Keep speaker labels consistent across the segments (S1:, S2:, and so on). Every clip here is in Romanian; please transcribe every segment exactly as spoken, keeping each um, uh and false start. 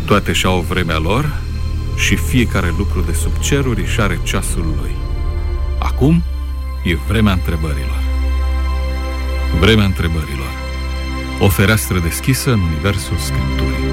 S1: Toate și-au vremea lor și fiecare lucru de sub ceruri își are ceasul lui. Acum e vremea întrebărilor. Vremea întrebărilor. O fereastră deschisă în universul Scripturii.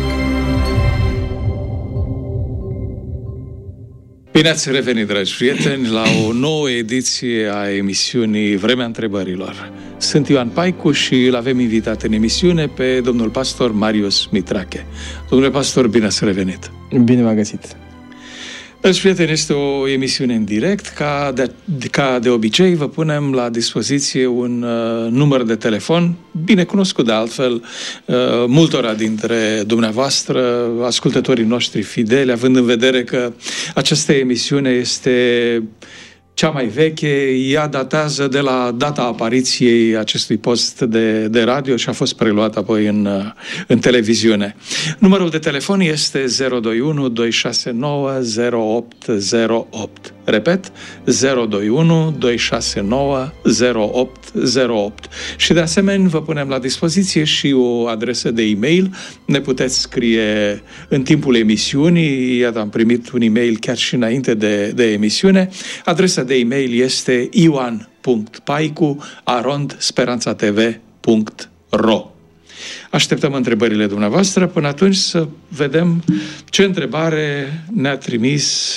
S1: Bine ați revenit, dragi prieteni, la o nouă ediție a emisiunii Vremea întrebărilor. Sunt Ioan Paicu și îl avem invitat în emisiune pe domnul pastor Marius Mitrache. Domnule pastor, bine ați revenit!
S2: Bine v-am găsit!
S1: Dragi prieteni, este o emisiune în direct. Ca de, ca de obicei, vă punem la dispoziție un uh, număr de telefon, bine cunoscut de altfel uh, multora dintre dumneavoastră, ascultătorii noștri fideli, având în vedere că această emisiune este cea mai veche, ea datează de la data apariției acestui post de, de radio și a fost preluat apoi în, în televiziune. Numărul de telefon este zero doi unu doi șase nouă zero opt zero opt. Repet, zero doi unu doi șase nouă zero opt zero opt. Și de asemenea vă punem la dispoziție și o adresă de e-mail. Ne puteți scrie în timpul emisiunii. Iată, am primit un e-mail chiar și înainte de, de emisiune. Adresa de e-mail este ioan punct paicu arond speranța t v punct r o. Așteptăm întrebările dumneavoastră. Până atunci să vedem ce întrebare ne-a trimis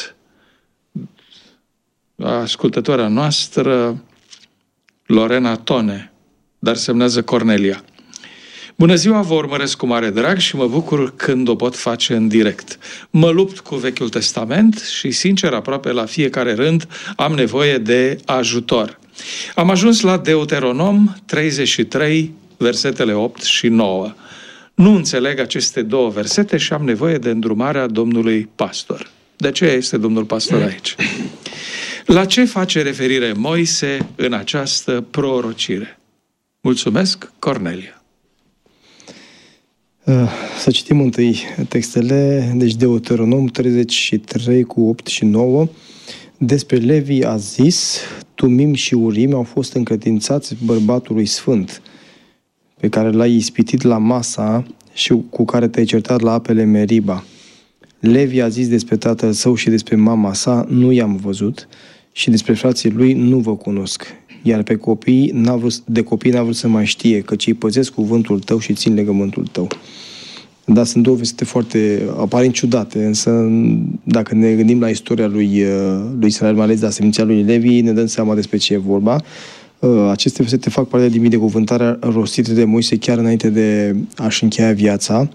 S1: ascultătoarea noastră, Lorena Tone, dar semnează Cornelia. Bună ziua, vă urmăresc cu mare drag și mă bucur când o pot face în direct. Mă lupt cu Vechiul Testament și, sincer, aproape la fiecare rând am nevoie de ajutor. Am ajuns la Deuteronom treizeci și trei, versetele opt și nouă. Nu înțeleg aceste două versete și am nevoie de îndrumarea domnului pastor. De ce este domnul pastor aici? La ce face referire Moise în această prorocire? Mulțumesc, Cornelia.
S2: Să citim întâi textele. Deci Deuteronom treizeci și trei cu opt și nouă. Despre Levi a zis: Tumim și Urim au fost încredințați bărbatului sfânt, pe care l-ai ispitit la Masa și cu care te-ai certat la apele Meriba. Levi a zis despre tatăl său și despre mama sa: nu i-am văzut, și despre frații lui: nu vă cunosc. Iar pe copii n-a vrut, de copii n-a vrut să mai știe, căci îi păzesc cuvântul tău și țin legământul tău. Da, sunt două versete foarte aparent ciudate, însă dacă ne gândim la istoria lui, lui Israel, mai ales la seminția lui Levi, ne dăm seama despre ce e vorba. Aceste versete fac parte din binecuvântarea rostită de Moise chiar înainte de a-și încheia viața.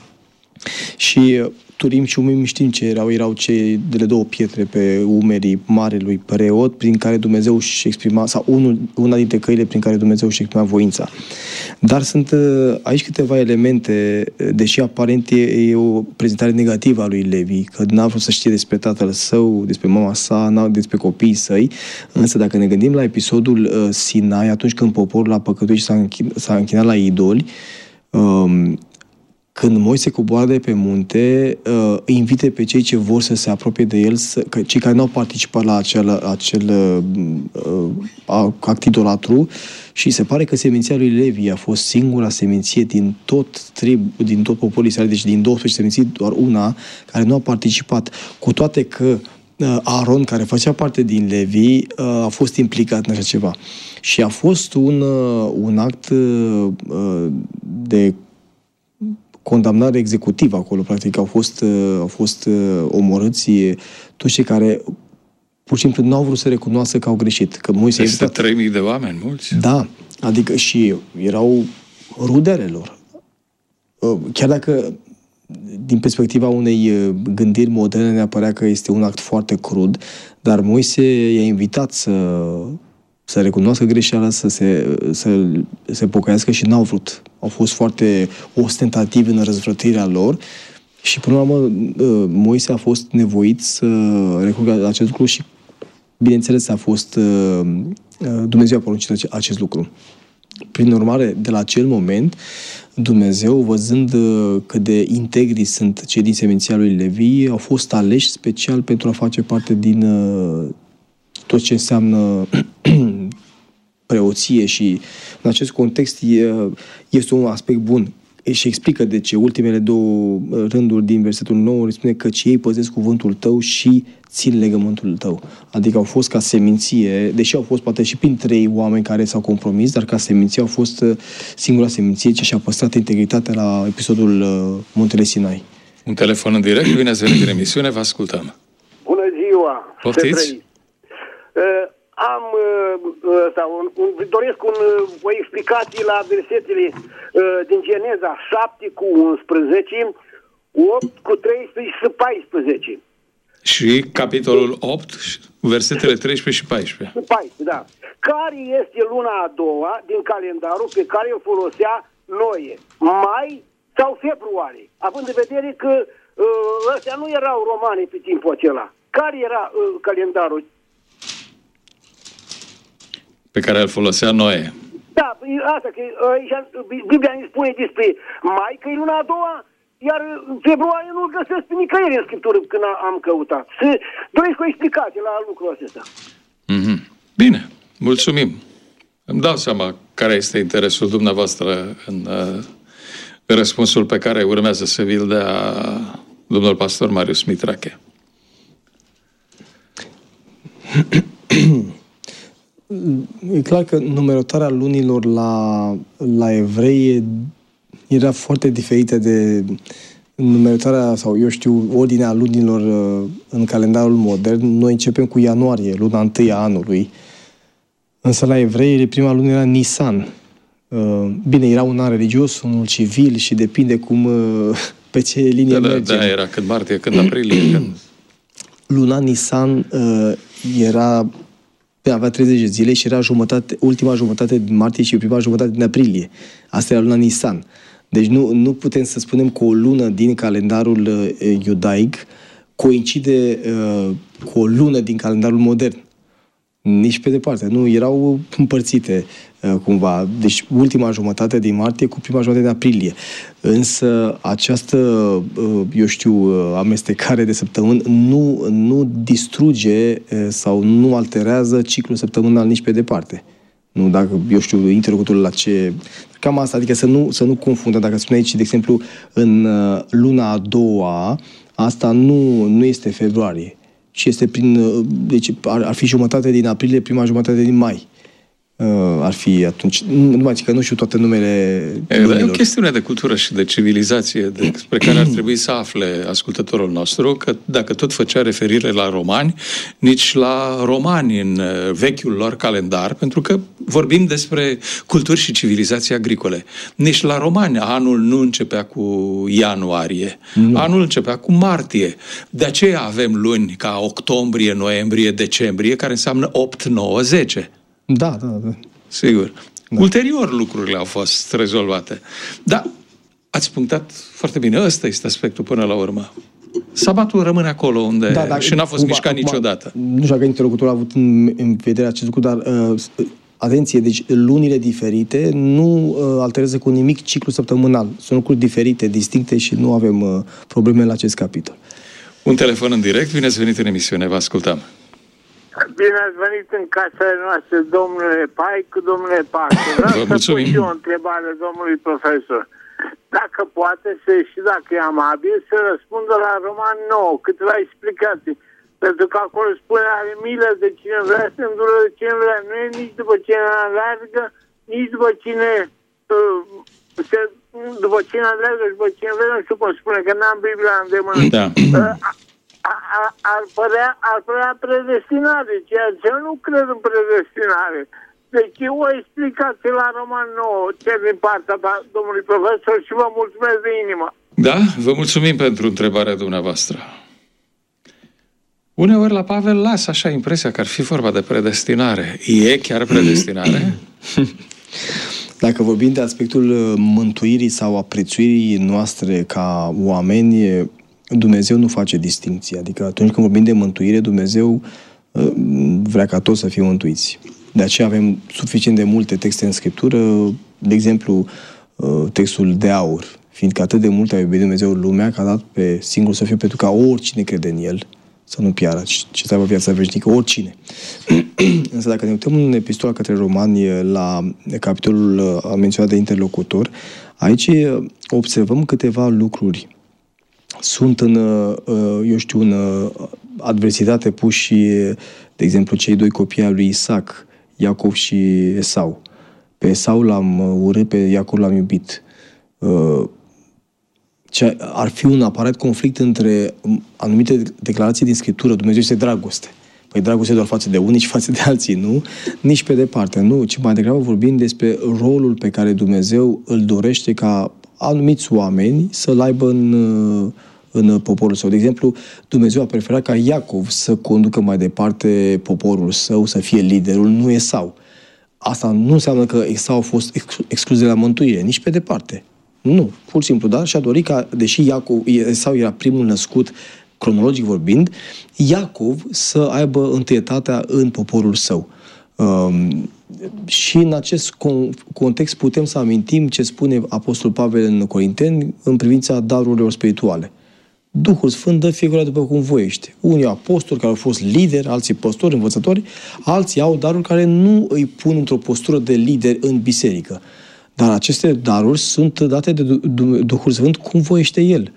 S2: Și Turim și Umim știm ce erau, erau cei de două pietre pe umerii marelui preot, prin care Dumnezeu își exprima, sau unul, una dintre căile prin care Dumnezeu își exprima voința. Dar sunt aici câteva elemente, deși aparent e o prezentare negativă a lui Levi, că n-a vrut să știe despre tatăl său, despre mama sa, n-a despre copiii săi, însă dacă ne gândim la episodul Sinai, atunci când poporul a păcătuit și s-a închinat, s-a închinat la idoli, um, când Moise coboară de pe munte, uh, îi invite pe cei ce vor să se apropie de el, să, că cei care nu au participat la acel, acel uh, act idolatru, și se pare că seminția lui Levi a fost singura seminție din tot trib, din tot poporul Israel, deci din douăsprezece seminții, doar una care nu a participat. Cu toate că uh, Aaron, care făcea parte din Levi, uh, a fost implicat în așa ceva. Și a fost un, uh, un act uh, de condamnare executivă acolo, practic au fost, au fost omorâți toți cei care pur și simplu nu au vrut să recunoască că au greșit. Că Moise
S1: este trei mii de oameni, mulți.
S2: Da, adică și erau rudele lor. Chiar dacă din perspectiva unei gândiri moderne ne apărea că este un act foarte crud, dar Moise i-a invitat să să recunoască greșeala, să se, să se pocăiască și n-au vrut. Au fost foarte ostentativi în răzvrătirea lor și până la urmă Moise a fost nevoit să recurgă acest lucru și, bineînțeles, a fost Dumnezeu a poruncit acest lucru. Prin urmare, de la acel moment, Dumnezeu, văzând cât de integri sunt cei din seminția lui Levi, au fost aleși special pentru a face parte din tot ce înseamnă preoție și în acest context este un aspect bun. și explică de ce ultimele două rânduri din versetul nouă spune că ei păzesc cuvântul tău și țin legământul tău. Adică au fost ca seminție, deși au fost poate și prin trei oameni care s-au compromis, dar ca seminție au fost singura seminție ce și-a păstrat integritatea la episodul Muntele Sinai.
S1: Un telefon în direct, bine ați venit în emisiune, vă ascultăm.
S3: Bună ziua!
S1: Poftiți?
S3: Am, sau un, un, doresc un, o explicație la versetele uh, din Geneza șapte cu unsprezece, opt cu treisprezece și paisprezece.
S1: Și capitolul opt, versetele treisprezece și paisprezece.
S3: paisprezece, da. Care este luna a doua din calendarul pe care o folosea Noe? Mai sau februarie? Având în vedere că uh, ăstea nu erau romane pe timpul acela. Care era uh, calendarul?
S1: Pe care îl folosea Noe.
S3: Da, asta, că aici Biblia ne spune despre mai, că e luna a doua, iar februarie nu-l găsesc pe nicăieri în Scriptură când am căutat. Să doresc o explicație la lucrul acesta.
S1: Mm-hmm. Bine, mulțumim. Îmi dau seama care este interesul dumneavoastră în, în răspunsul pe care urmează să vi-l dea domnul pastor Marius Mitrache.
S2: E clar că numerotarea lunilor la, la evrei era foarte diferită de numerotarea, sau eu știu, ordinea lunilor în calendarul modern. Noi începem cu ianuarie, luna întâi a anului. Însă la evrei prima lună era Nisan. Bine, era un an religios, unul civil și depinde cum, pe ce linie
S1: da,
S2: mergem.
S1: Da, era când martie, când aprilie. Când...
S2: Luna Nisan era... avea treizeci de zile și era jumătate, ultima jumătate din martie și prima jumătate din aprilie. Asta era luna Nisan. Deci nu, nu putem să spunem că o lună din calendarul uh, iudaic coincide uh, cu o lună din calendarul modern. Nici pe departe. Nu, erau împărțite uh, cumva. Deci ultima jumătate din martie cu prima jumătate din aprilie. Însă această, uh, eu știu, uh, amestecare de săptămâni nu, nu distruge uh, sau nu alterează ciclul săptămânal nici pe departe. Nu, dacă, eu știu, interlocutorul la ce... Cam asta, adică să nu, să nu confundă. Dacă spune aici, de exemplu, în uh, luna a doua, asta nu, nu este februarie. Și este prin, deci ar, ar fi jumătate din aprilie, prima jumătate din mai. Uh, ar fi atunci, nu mai zic că nu știu toate numele
S1: e, e o chestiune de cultură și de civilizație despre care ar trebui să afle ascultătorul nostru, că dacă tot făcea referire la romani, nici la romani în vechiul lor calendar, pentru că vorbim despre culturi și civilizații agricole. Nici la romani anul nu începea cu ianuarie, nu. Anul începea cu martie. De aceea avem luni ca octombrie, noiembrie, decembrie, care înseamnă opt, nouă, zece.
S2: Da, da, da.
S1: Sigur. Da. Ulterior lucrurile au fost rezolvate. Da, ați punctat foarte bine. Ăsta este aspectul până la urmă. Sabatul rămâne acolo unde da, da, și n-a fost mișcat niciodată.
S2: Nu știu dacă interlocutorul a avut în, în vedere acest lucru, dar uh, atenție, deci lunile diferite nu uh, alterează cu nimic ciclul săptămânal. Sunt lucruri diferite, distincte și nu avem uh, probleme la acest capitol.
S1: Un telefon în direct. Bine ați venit în emisiune. Vă ascultăm.
S3: Bine ați venit în casa noastră, domnule Paic, domnule Pac. Vreau să pun și o întrebare domnului profesor. Dacă poate să, și dacă e amabil, să răspundă la Roman nouă, câteva explicații. Pentru că acolo spune, are milă de cine vrea, se îndură de cine vrea. Nu e nici după cine alergă, nici după cine uh, se, după cine alergă, după cine vrea, nu știu cum spune, că n-am Biblia îndemână. Da. Uh, Ar părea, ar părea predestinare, ceea ce eu nu cred în predestinare. Deci e o explicație la Roman nouă, cer din partea domnului profesor și vă mulțumesc de inimă.
S1: Da, vă mulțumim pentru întrebarea dumneavoastră. Uneori la Pavel lasă așa impresia că ar fi vorba de predestinare. E chiar predestinare?
S2: Dacă vorbim de aspectul mântuirii sau a prețuirii noastre ca oameni, Dumnezeu nu face distinție. Adică atunci când vorbim de mântuire, Dumnezeu vrea ca toți să fie mântuiți. De aceea avem suficient de multe texte în Scriptură, de exemplu, textul de aur, fiindcă atât de mult a iubit Dumnezeu lumea, că a dat pe singur să fie pentru ca oricine crede în El să nu piară, ci să aibă viața veșnică, oricine. Însă dacă ne uităm în epistola către Romani, la capitolul menționat de interlocutor, Aici observăm câteva lucruri. Sunt în, eu știu, în adversitate puși, de exemplu, cei doi copii ai lui Isaac, Iacov și Esau. Pe Esau l-am urât, pe Iacov l-am iubit. Ar fi un aparent conflict între anumite declarații din Scriptură. Dumnezeu este dragoste. Păi dragoste doar față de unii și față de alții, nu? Nici pe departe, nu. Ci mai degrabă vorbim despre rolul pe care Dumnezeu îl dorește ca anumiți oameni să-l aibă în, în poporul său. De exemplu, Dumnezeu a preferat ca Iacov să conducă mai departe poporul său, să fie liderul, nu Esau. Asta nu înseamnă că Esau a fost exclus de la mântuire, nici pe departe. Nu, pur și simplu, dar și-a dorit ca, deși Iacov, Esau era primul născut, cronologic vorbind, Iacov să aibă întâietatea în poporul său. Um, și în acest context putem să amintim ce spune Apostolul Pavel în Corinteni în privința darurilor spirituale. Duhul Sfânt dă fiecare după cum voiește. Unii apostoli care au fost lideri, alții păstori, învățători, alții au daruri care nu îi pun într-o postură de lider în biserică. Dar aceste daruri sunt date de Duhul Sfânt cum voiește El.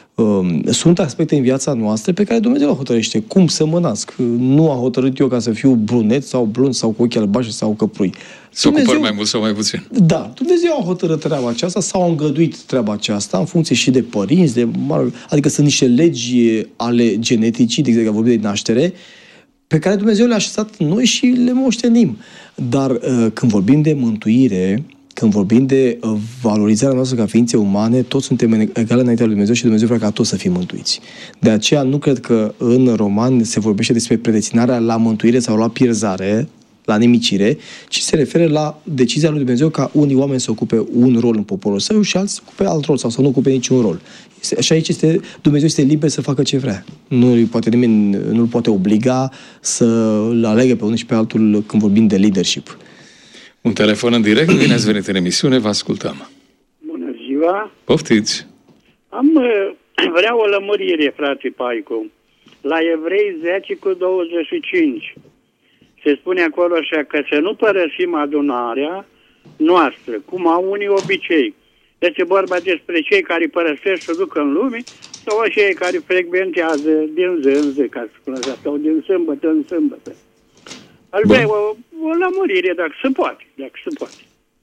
S2: Sunt aspecte în viața noastră pe care Dumnezeu le hotărăște. Cum să mă nasc? Nu a hotărât eu ca să fiu brunet sau blond sau cu ochi albaștri sau căprui.
S1: Să ocupări mai mult sau mai puțin.
S2: Da. Dumnezeu a hotărât treaba aceasta sau a îngăduit treaba aceasta în funcție și de părinți, de, adică sunt niște legi ale geneticii, de exemplu, vorbim de naștere, pe care Dumnezeu le-a așezat noi și le moștenim. Dar când vorbim de mântuire, când vorbim de valorizarea noastră ca ființe umane, toți suntem egale înaintea lui Dumnezeu și Dumnezeu vrea ca toți să fim mântuiți. De aceea nu cred că în roman se vorbește despre predestinarea la mântuire sau la pierzare, la nimicire, ci se referă la decizia lui Dumnezeu ca unii oameni să ocupe un rol în poporul său și alții să ocupe alt rol sau să nu ocupe niciun rol. Și aici este, Dumnezeu este liber să facă ce vrea. Nu poate nimeni, nu îl poate obliga să-l alegă pe unul și pe altul când vorbim de leadership.
S1: Un telefon în direct, bine ați venit în emisiune, vă ascultăm.
S3: Bună ziua!
S1: Poftiți!
S3: Am, vreau o lămurire, frate Paicu. La Evrei zece cu douăzeci și cinci se spune acolo așa că să nu părăsim adunarea noastră, cum au unii obicei. Este vorba despre cei care părăsesc să ducă în lume sau cei care frecventează din zi în zi, ca să spun așa, sau din sâmbătă în sâmbătă. Aș vrea o, o lămurire, dacă se poate, dacă se poate.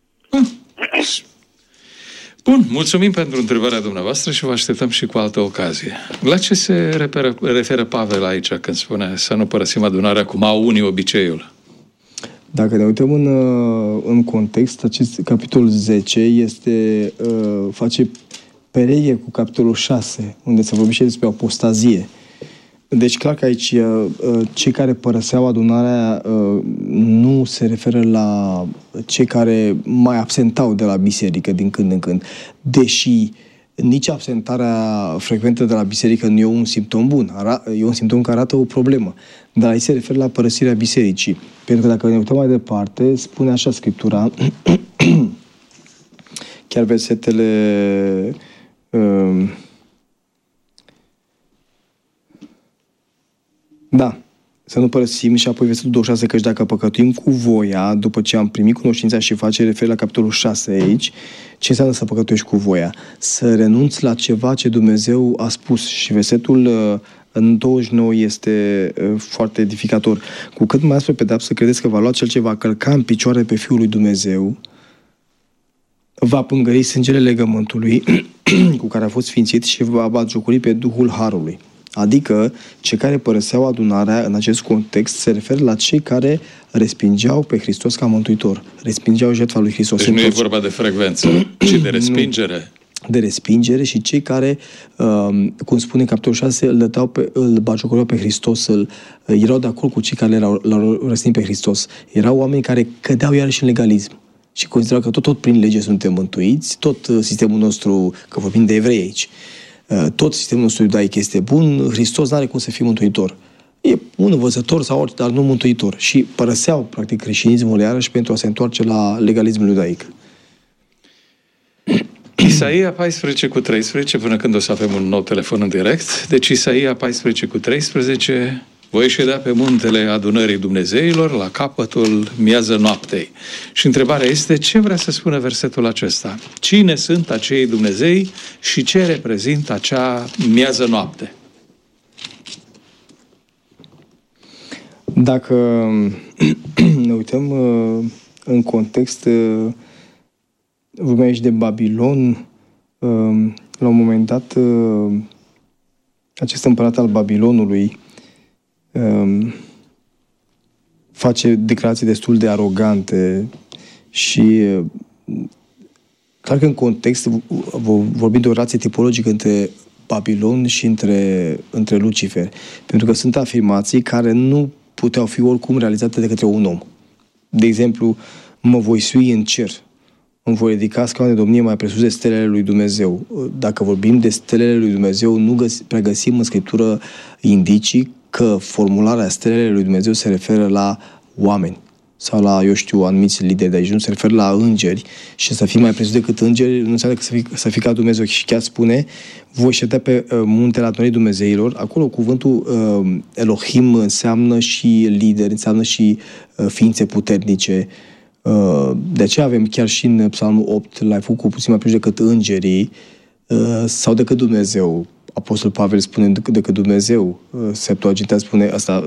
S1: Bun, mulțumim pentru întrebarea dumneavoastră și vă așteptăm și cu altă ocazie. La ce se referă, referă Pavel aici când spune să nu părăsim adunarea cum au unii obiceiul?
S2: Dacă ne uităm în, în context, acest capitol zece este, face pereche cu capitolul șase, unde se vorbește despre apostazie. Deci, clar că aici cei care părăseau adunarea nu se referă la cei care mai absentau de la biserică din când în când. Deși nici absentarea frecventă de la biserică nu e un simptom bun, e un simptom care arată o problemă. Dar aici se referă la părăsirea bisericii. Pentru că dacă ne uităm mai departe, spune așa Scriptura, chiar versetele... Um, Da, să nu părăsim și apoi versetul douăzeci și șase, căci dacă păcătuim cu voia, după ce am primit cunoștința și face refer la capitolul șase aici, ce înseamnă să păcătuiești cu voia? Să renunți la ceva ce Dumnezeu a spus. Și versetul în douăzeci și nouă este foarte edificator. Cu cât mai spre pedeapsă credeți că va lua cel ce va călca în picioare pe Fiul lui Dumnezeu, va pângări sângele legământului cu care a fost sfințit și va batjocori pe Duhul Harului. Adică, cei care părăseau adunarea în acest context se referă la cei care respingeau pe Hristos ca mântuitor. Respingeau jertfa lui Hristos.
S1: Deci nu e vorba de frecvență, ci de respingere.
S2: Nu, de respingere și cei care, cum spune capitolul șase, îl, dăteau pe, îl batjocoreau pe Hristos, îl, erau de acord cu cei care l-au, l-au răstignit pe Hristos. Erau oameni care cădeau iarăși în legalism și considerau că tot, tot prin lege suntem mântuiți, tot sistemul nostru, că vorbim de evrei aici, tot sistemul nostru iudaic este bun, Hristos n-are cum să fie mântuitor. E un învățător sau orice, dar nu mântuitor. Și părăseau, practic, creștinismul iarăși pentru a se întoarce la legalismul iudaic.
S1: Isaia paisprezece cu treisprezece, până când o să avem un nou telefon în direct. Deci Isaia paisprezece cu treisprezece, voi ședea pe muntele adunării Dumnezeilor la capătul miază noaptei. Și întrebarea este, ce vrea să spună versetul acesta? Cine sunt acei Dumnezei și ce reprezintă acea miază noapte?
S2: Dacă ne uităm în context, vorbim aici de Babilon, la un moment dat, acest împărat al Babilonului face declarații destul de arogante și clar că în context vorbim de o relație tipologică între Babilon și între, între Lucifer, pentru că sunt afirmații care nu puteau fi oricum realizate de către un om. De exemplu, mă voi sui în cer, îmi voi ridica scaun de domnie mai presus de stelele lui Dumnezeu. Dacă vorbim de stelele lui Dumnezeu, nu găs- pregăsim în Scriptură indicii că formularea stelele lui Dumnezeu se referă la oameni sau la, eu știu, anumiți lideri de aici, nu se referă la îngeri, și să fii mai presus decât îngeri nu înseamnă că să fii, să fii ca Dumnezeu. Și chiar spune, voi ședea pe uh, muntele adunării Dumnezeilor. Acolo cuvântul uh, Elohim înseamnă și lideri, înseamnă și uh, ființe puternice. Uh, de aceea avem chiar și în Psalmul opt, l-ai făcut cu puțin mai presus decât îngerii uh, sau decât Dumnezeu. Apostol Pavel spune decât Dumnezeu, Septuaginta spune asta,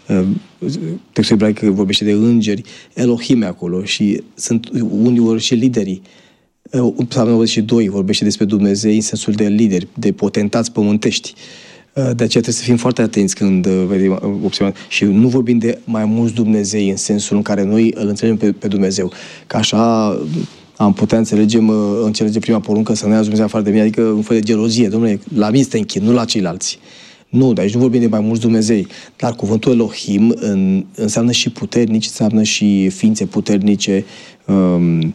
S2: textul ebraic vorbește de îngeri, Elohim acolo, și sunt uneori și liderii. Psalmul nouăzeci și doi vorbește despre Dumnezei în sensul de lideri, de potentați pământești. De aceea trebuie să fim foarte atenți când vedem observăm. Și nu vorbim de mai mulți Dumnezei în sensul în care noi îl înțelegem pe, pe Dumnezeu. Că așa am putea înțelege, înțelege prima poruncă, să nu ia Dumnezeu afară de mine, adică un fel de gelozie. Dom'le, la mine te închin, nu la ceilalți. Nu, dar aici nu vorbim de mai mulți Dumnezei. Dar cuvântul Elohim în, înseamnă și puternici, înseamnă și ființe puternice. Um,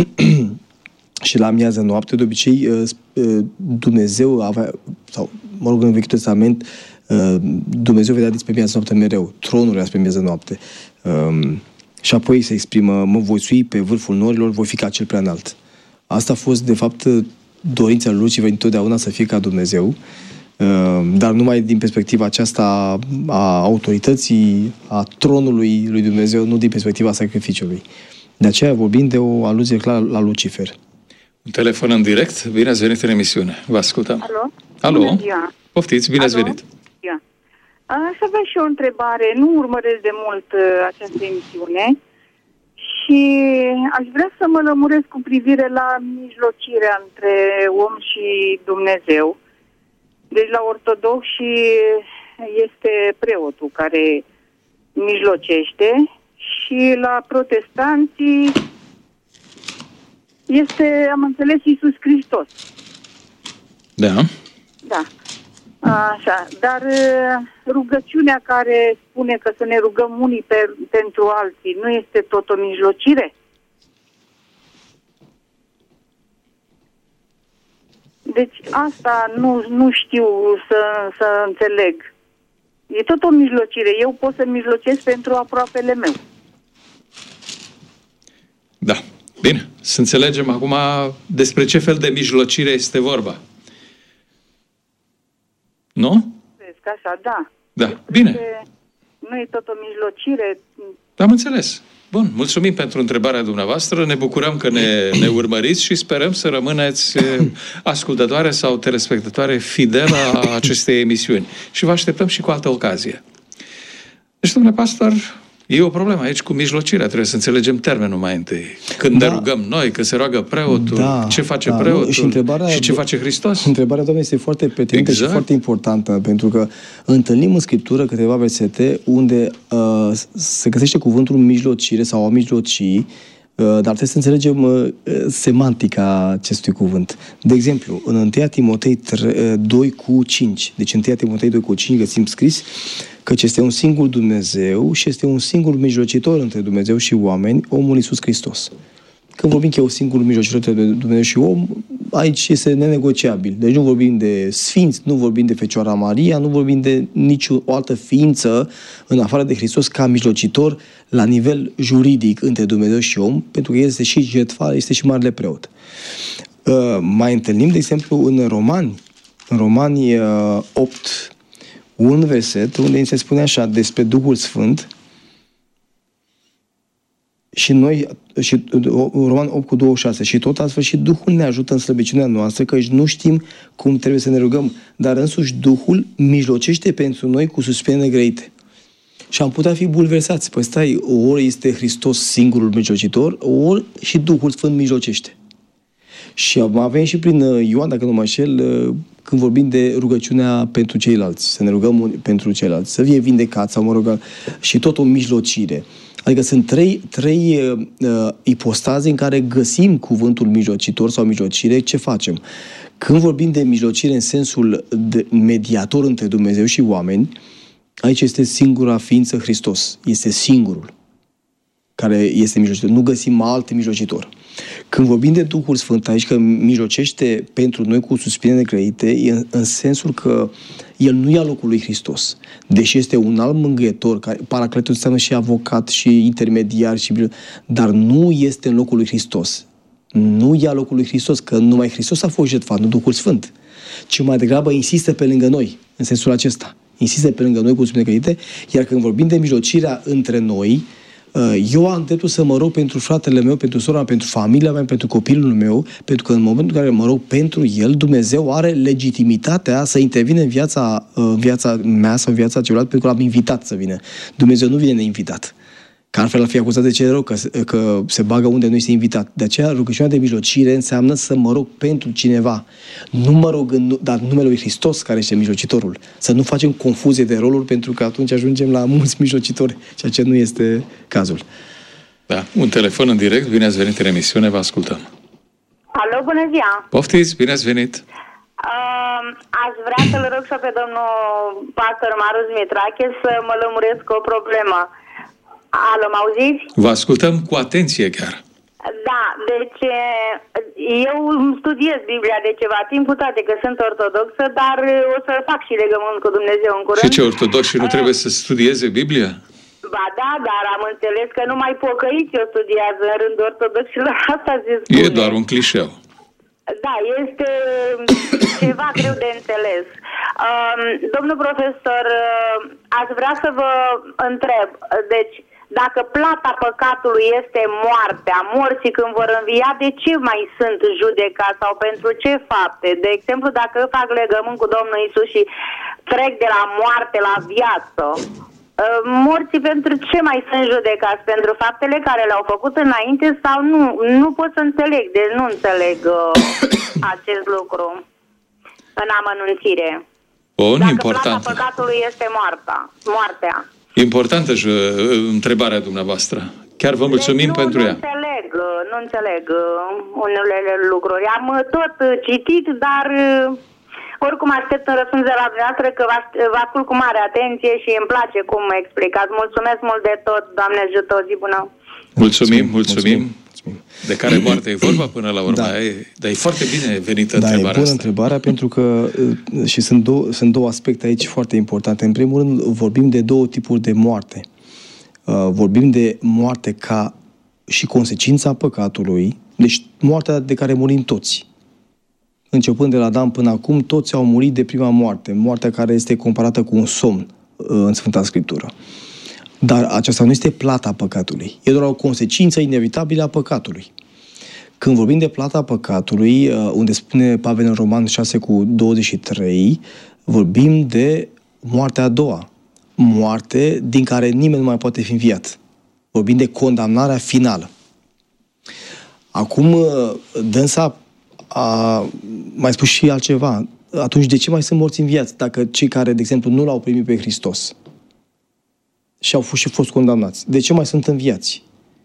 S2: și la miază noapte, de obicei, Dumnezeu avea, sau, mă rog, în Vechiul Testament, Dumnezeu vedea despre miază noapte mereu. Tronul era spre miază noapte. Um, Și apoi se exprimă, mă voi sui pe vârful norilor, voi fi ca cel prea înalt. Asta a fost, de fapt, dorința lui Lucifer întotdeauna să fie ca Dumnezeu, dar numai din perspectiva aceasta a autorității, a tronului lui Dumnezeu, nu din perspectiva sacrificiului. De aceea vorbim de o aluzie clară la Lucifer.
S1: Un telefon în direct, bine ați venit în emisiune. Vă ascultăm.
S4: Alo?
S1: Alo?
S4: Bună ziua.
S1: Poftiți, bine
S4: Alo?
S1: ați venit.
S4: Aș avea și o întrebare. Nu urmăresc de mult uh, această emisiune și aș vrea să mă lămuresc cu privire la mijlocirea între om și Dumnezeu. Deci la ortodoxi este preotul care mijlocește și la protestanții este, am înțeles, Iisus Hristos.
S1: Da.
S4: Da. Așa, dar rugăciunea care spune că să ne rugăm unii pe, pentru alții, nu este tot o mijlocire? Deci asta nu, nu știu să, să înțeleg. E tot o mijlocire. Eu pot să mijlocesc pentru aproapele meu.
S1: Da. Bine. Să înțelegem acum despre ce fel de mijlocire este vorba. Nu?
S4: Așa, da.
S1: Da, bine.
S4: Nu e tot o mijlocire.
S1: Am înțeles. Bun, mulțumim pentru întrebarea dumneavoastră, ne bucurăm că ne, ne urmăriți și sperăm să rămâneți ascultătoare sau telespectatoare fidele a acestei emisiuni. Și vă așteptăm și cu altă ocazie. Deci, domnule pastor, e o problemă aici cu mijlocirea, trebuie să înțelegem termenul mai întâi. Când da. ne rugăm noi, când se roagă preotul, da, ce face da, preotul și, și ce face Hristos?
S2: Întrebarea, Doamne, este foarte pertinentă exact. și foarte importantă, pentru că întâlnim în Scriptură câteva versete unde uh, se găsește cuvântul mijlocire sau a mijlocii, uh, dar trebuie să înțelegem uh, semantica acestui cuvânt. De exemplu, în întâi Timotei doi cu cinci, deci întâi Timotei doi cu cinci găsim scris căci este un singur Dumnezeu și este un singur mijlocitor între Dumnezeu și oameni, omul Iisus Hristos. Când vorbim că e un singur mijlocitor între Dumnezeu și om, aici este nenegociabil. Deci nu vorbim de sfinți, nu vorbim de Fecioara Maria, nu vorbim de nicio altă ființă în afară de Hristos ca mijlocitor la nivel juridic între Dumnezeu și om, pentru că El este și jertfa, este și marele preot. Uh, mai întâlnim, de exemplu, în Romani, în Romani uh, opt, un verset unde se spune așa despre Duhul Sfânt și noi, și Roman opt cu douăzeci și șase, și tot astfel și Duhul ne ajută în slăbiciunea noastră, căci nu știm cum trebuie să ne rugăm, dar însuși Duhul mijlocește pentru noi cu suspine negrăite. Și am putea fi bulversați. Păi stai, ori este Hristos singurul mijlocitor, ori și Duhul Sfânt mijlocește. Și avem și prin Ioan, dacă nu mă înșel, când vorbim de rugăciunea pentru ceilalți, să ne rugăm pentru ceilalți, să fie vindecat sau mă rog, și tot o mijlocire. Adică sunt trei, trei uh, ipostaze în care găsim cuvântul mijlocitor sau mijlocire. Ce facem? Când vorbim de mijlocire în sensul de mediator între Dumnezeu și oameni, aici este singura ființă, Hristos. Este singurul care este mijlocitor. Nu găsim alt mijlocitor. Când vorbim de Duhul Sfânt aici, că mijlocește pentru noi cu suspine negrăite, e în, în sensul că El nu ia locul lui Hristos. Deși este un alt mângâietor, care paracletul înseamnă și avocat, și intermediar, și, dar nu este în locul lui Hristos. Nu ia locul lui Hristos, că numai Hristos a fost jertfat, nu Duhul Sfânt. Ci mai degrabă insistă pe lângă noi, în sensul acesta. Insistă pe lângă noi cu suspine negrăite, iar când vorbim de mijlocirea între noi, eu am dreptul să mă rog pentru fratele meu, pentru sora mea, pentru familia mea, pentru copilul meu, pentru că în momentul în care mă rog pentru el, Dumnezeu are legitimitatea să intervine în viața, în viața mea sau în viața celuilalt, pentru că l-am invitat să vină. Dumnezeu nu vine neinvitat. Că altfel ar fi acuzat de cele rău, că, că se bagă unde nu este invitat. De aceea rugăciunea de mijlocire înseamnă să mă rog pentru cineva. Nu mă rog în dar numele lui Hristos, care este mijlocitorul. Să nu facem confuzie de roluri, pentru că atunci ajungem la mulți mijlocitori, ceea ce nu este cazul.
S1: Da, un telefon în direct, bine ați venit în emisiune, vă ascultăm.
S4: Alo, bună ziua!
S1: Poftiți, bine ați venit!
S4: Uh, aș vrea să-l rog și pe domnul pastor Marus Mitrache să mă lămuresc o problemă. Alo, mă auziți?
S1: Vă ascultăm cu atenție chiar.
S4: Da, deci eu studiez Biblia de ceva timp, cu toate că sunt ortodoxă, dar o să fac și legământ cu Dumnezeu în curând.
S1: Și ce, ortodoxi nu trebuie să studieze Biblia?
S4: Ba da, dar am înțeles că numai pocăiți o studiază în rândul ortodoxilor, asta se spune.
S1: E doar un clișeu.
S4: Da, este ceva greu de înțeles. Um, domnul profesor, aș vrea să vă întreb, deci, dacă plata păcatului este moartea, morții când vor învia, de ce mai sunt judecați sau pentru ce fapte? De exemplu, dacă fac legământ cu Domnul Iisus și trec de la moarte la viață, morții pentru ce mai sunt judecați? Pentru faptele care le-au făcut înainte sau nu? Nu pot să înțeleg, deci nu înțeleg uh, acest lucru în amănunțire.
S1: Bun,
S4: dacă
S1: important.
S4: plata păcatului este moarta, moartea.
S1: Importantă întrebarea dumneavoastră. Chiar vă mulțumim deci nu, pentru
S4: nu
S1: ea.
S4: Înțeleg, nu înțeleg unele lucruri. Am tot citit, dar oricum aștept un răspuns de la dumneavoastră, că vă ascult cu mare atenție și îmi place cum explicați. Mulțumesc mult de tot, Doamne ajută, o zi bună.
S1: Mulțumim, mulțumim. mulțumim. De care moarte e vorba până la urmă. Da. E, dar e foarte bine venită da, întrebarea
S2: e bună
S1: asta.
S2: întrebarea, pentru că și sunt două, sunt două aspecte aici foarte importante. În primul rând, vorbim de două tipuri de moarte. Uh, vorbim de moarte ca și consecința păcatului, deci moartea de care murim toți. Începând de la Adam până acum, toți au murit de prima moarte, moartea care este comparată cu un somn uh, în Sfânta Scriptură. Dar aceasta nu este plata păcatului. E doar o consecință inevitabilă a păcatului. Când vorbim de plata păcatului, unde spune Pavel în Roman șase cu douăzeci și trei, vorbim de moartea a doua. Moarte din care nimeni nu mai poate fi înviat. Vorbim de condamnarea finală. Acum, dânsa a mai spus și altceva. Atunci de ce mai sunt morți înviați? Dacă cei care, de exemplu, nu l-au primit pe Hristos și au fost și fost condamnați, de ce mai sunt înviați?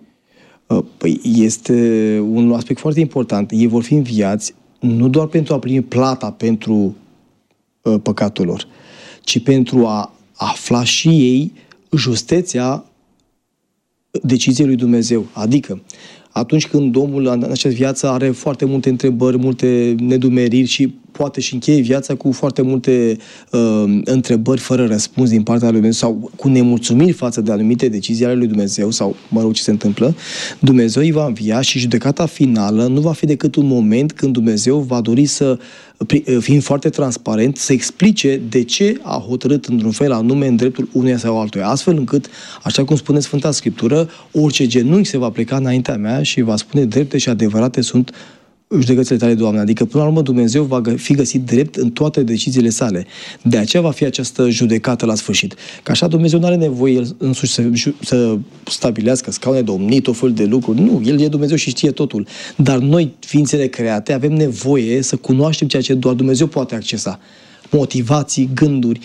S2: Păi este un aspect foarte important. Ei vor fi înviați nu doar pentru a primi plata pentru uh, păcatul lor, ci pentru a afla și ei justeția deciziei lui Dumnezeu. Adică, atunci când omul în această viață are foarte multe întrebări, multe nedumeriri și poate și încheie viața cu foarte multe uh, întrebări fără răspuns din partea lui Dumnezeu sau cu nemulțumiri față de anumite decizii ale lui Dumnezeu sau, mă rog, ce se întâmplă, Dumnezeu îi va învia și judecata finală nu va fi decât un moment când Dumnezeu va dori să, fiind foarte transparent, să explice de ce a hotărât într-un fel anume în dreptul uneia sau altuia, astfel încât, așa cum spune Sfânta Scriptură, orice genunchi se va pleca înaintea mea și va spune drepte și adevărate sunt judecățile tale, Doamne. Adică, până la urmă, Dumnezeu va fi găsit drept în toate deciziile sale. De aceea va fi această judecată la sfârșit. Că așa Dumnezeu nu are nevoie El însuși să, să stabilească scaune domnii, tot fel de lucruri. Nu, El e Dumnezeu și știe totul. Dar noi, ființele create, avem nevoie să cunoaștem ceea ce doar Dumnezeu poate accesa. Motivații, gânduri...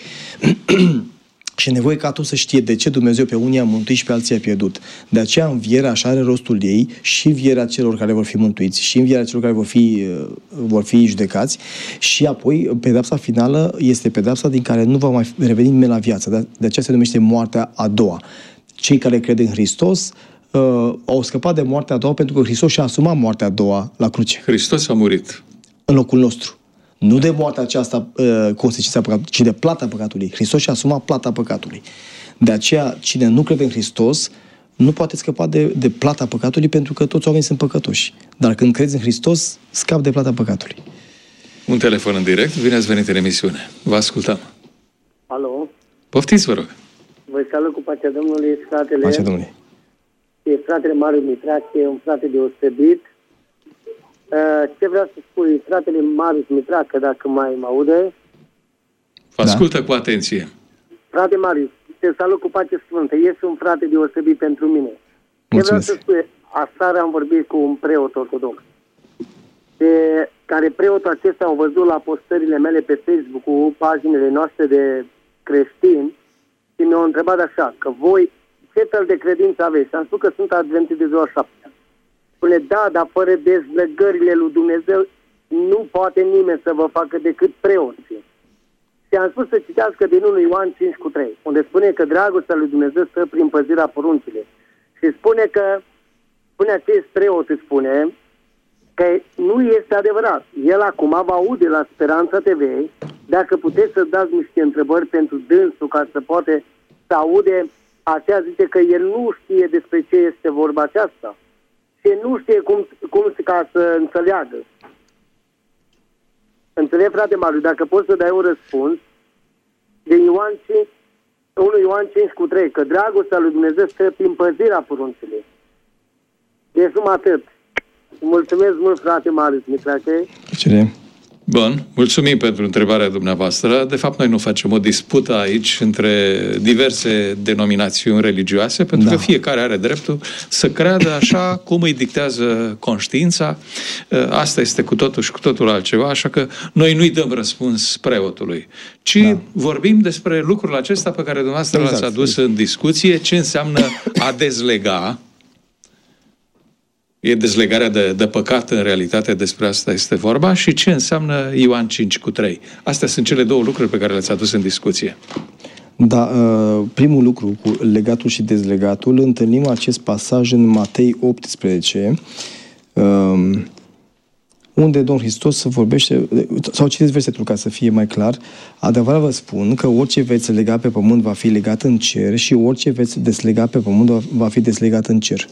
S2: Și e nevoie ca tu să știe de ce Dumnezeu pe unii a mântuit și pe alții a pierdut. De aceea învierea așa are rostul ei, și învierea celor care vor fi mântuiți, și învierea celor care vor fi, vor fi judecați, și apoi pedeapsa finală este pedeapsa din care nu va mai reveni nimeni la viață. De aceea se numește moartea a doua. Cei care cred în Hristos uh, au scăpat de moartea a doua pentru că Hristos și-a asumat moartea a doua la cruce.
S1: Hristos a murit
S2: în locul nostru. Nu de moartea aceasta, uh, consecința păcatului, ci de plata păcatului. Hristos și-a asumat plata păcatului. De aceea, cine nu crede în Hristos, nu poate scăpa de, de plata păcatului, pentru că toți oamenii sunt păcătoși. Dar când crezi în Hristos, scapi de plata păcatului.
S1: Un telefon în direct. Bine ați venit în emisiune. Vă ascultăm.
S5: Alo?
S1: Poftiți, vă rog.
S5: Vă salut cu pacea Domnului, fratele.
S2: Pacea Domnului.
S5: E fratele Marius Mitrache, un frate deosebit. Ce vreau să spui, fratele Marius Mitrache, dacă mai mă aude?
S1: Vă ascultă da. Cu atenție.
S5: Frate Marius, te salut cu pace sfântă. Ești un frate deosebit pentru mine.
S2: Mulțumesc.
S5: Ce vreau să spui, aseară am vorbit cu un preot ortodox, de care preotul acesta au văzut la postările mele pe Facebook cu paginile noastre de creștini și mi-au întrebat așa, că voi ce fel de credință aveți? Am spus că sunt adventiști de ziua șaptea. Spune, da, dar fără dezlegările lui Dumnezeu nu poate nimeni să vă facă decât preoții. Și am spus să citească din unu Ioan cinci cu trei, unde spune că dragostea lui Dumnezeu stă prin păzirea poruncile. Și spune că, spune acest preot, spune că nu este adevărat. El acum vă aude la Speranța T V, dacă puteți să dați niște întrebări pentru dânsul ca să poate să aude aceea, zice că el nu știe despre ce este vorba aceasta. Și nu știe cum, cum ca să înțeleagă. Înțeleg, frate Mariu, dacă poți să dai un răspuns din Ioan cinci, unu Ioan cinci cu trei, că dragostea lui Dumnezeu stă prin păzirea poruncilor. Deci numai atât. Mulțumesc mult, frate Marius Mitrache.
S2: Cine?
S1: Bun, mulțumim pentru întrebarea dumneavoastră. De fapt, noi nu facem o dispută aici între diverse denominațiuni religioase, pentru da. Că fiecare are dreptul să creadă așa cum îi dictează conștiința. Asta este cu totul și cu totul altceva, așa că noi nu-i dăm răspuns preotului, ci da. Vorbim despre lucrul acesta pe care dumneavoastră exact, l-ați adus în discuție, ce înseamnă a dezlega. E dezlegarea de, de păcat, în realitate despre asta este vorba, și ce înseamnă Ioan cinci cu trei. Astea sunt cele două lucruri pe care le-ați adus în discuție.
S2: Da, primul lucru cu legatul și dezlegatul, întâlnim acest pasaj în Matei optsprezece, unde Domnul Hristos vorbește, sau citiți versetul ca să fie mai clar, adevărat vă spun că orice veți lega pe pământ va fi legat în cer și orice veți deslega pe pământ va fi deslegat în cer.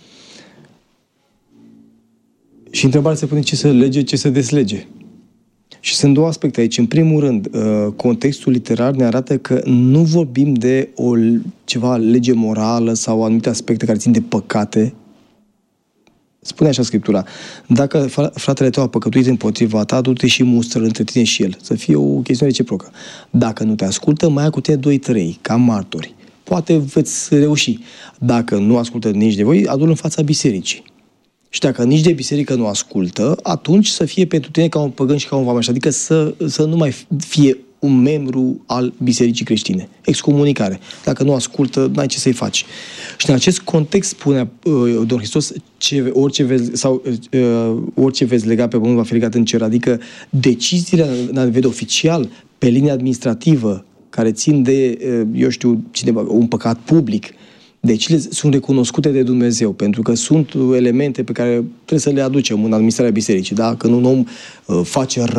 S2: Și întrebarea se pune ce să lege, ce să deslege. Și sunt două aspecte aici. În primul rând, contextul literar ne arată că nu vorbim de o ceva lege morală sau anumite aspecte care țin de păcate. Spune așa Scriptura: dacă fratele tău a păcătuit împotriva ta, du-te și mustră-l între tine și el. Să fie o chestiune reciprocă. Dacă nu te ascultă, mai ai cu tine doi, trei, ca martori. Poate veți reuși. Dacă nu ascultă nici de voi, adu-l în fața bisericii. Și dacă nici de biserică nu ascultă, atunci să fie pentru tine ca un păgân și ca un vameș. Adică să, să nu mai fie un membru al bisericii creștine. Excomunicare. Dacă nu ascultă, n-ai ce să-i faci. Și în acest context spune uh, Domnul Hristos, ce, orice, vezi, sau, uh, orice veți lega pe pământ va fi legat în cer. Adică deciziile la nivel oficial, pe linie administrativă, care țin de, uh, eu știu, cineva, un păcat public, deci sunt recunoscute de Dumnezeu, pentru că sunt elemente pe care trebuie să le aducem în administrarea bisericii. Da? Când un om uh, face rău,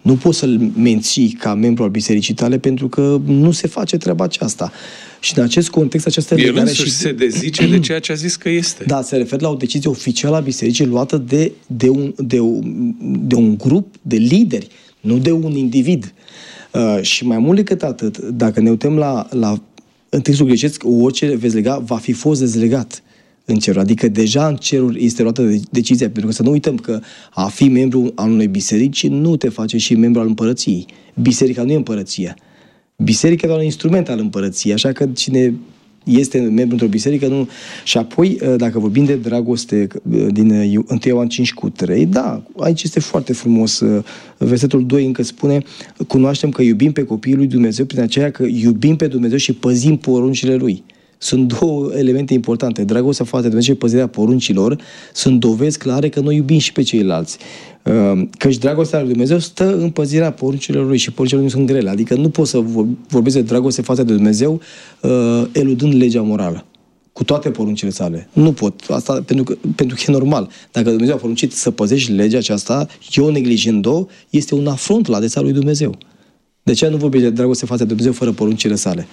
S2: Nu poți să-l menții ca membru al bisericii tale pentru că nu se face treaba aceasta. Și în acest context, această
S1: legare... El
S2: și
S1: se dezice de ceea ce a zis că este.
S2: Da, se referă la o decizie oficială a bisericii luată de, de, un, de, un, de un grup de lideri, nu de un individ. Uh, și mai mult decât atât, dacă ne uităm la, la în textul grecesc, orice veți lega va fi fost dezlegat în cerul. Adică deja în cerul este luată de decizia, pentru că să nu uităm că a fi membru al unei biserici nu te face și membru al împărăției. Biserica nu e împărăția. Biserica e doar un instrument al împărăției, așa că cine este membru într-o biserică, nu... Și apoi, dacă vorbim de dragoste din unu Ioan cinci cu trei, da, aici este foarte frumos. Versetul doi încă spune: cunoaștem că iubim pe copiii lui Dumnezeu prin aceea că iubim pe Dumnezeu și păzim poruncile Lui. Sunt două elemente importante. Dragostea față de Dumnezeu și păzirea poruncilor sunt dovezi clare că noi iubim și pe ceilalți. Căci dragostea lui Dumnezeu stă în păzirea poruncilor Lui și poruncile Lui nu sunt grele. Adică nu poți să vorbești de dragoste față de Dumnezeu eludând legea morală cu toate poruncile sale. Nu pot. Asta pentru că, pentru că e normal. Dacă Dumnezeu a poruncit să păzești legea aceasta, eu neglijând-o, este un afront la adresa lui Dumnezeu. De ce nu vorbești de dragoste față de Dumnezeu fără poruncile sale?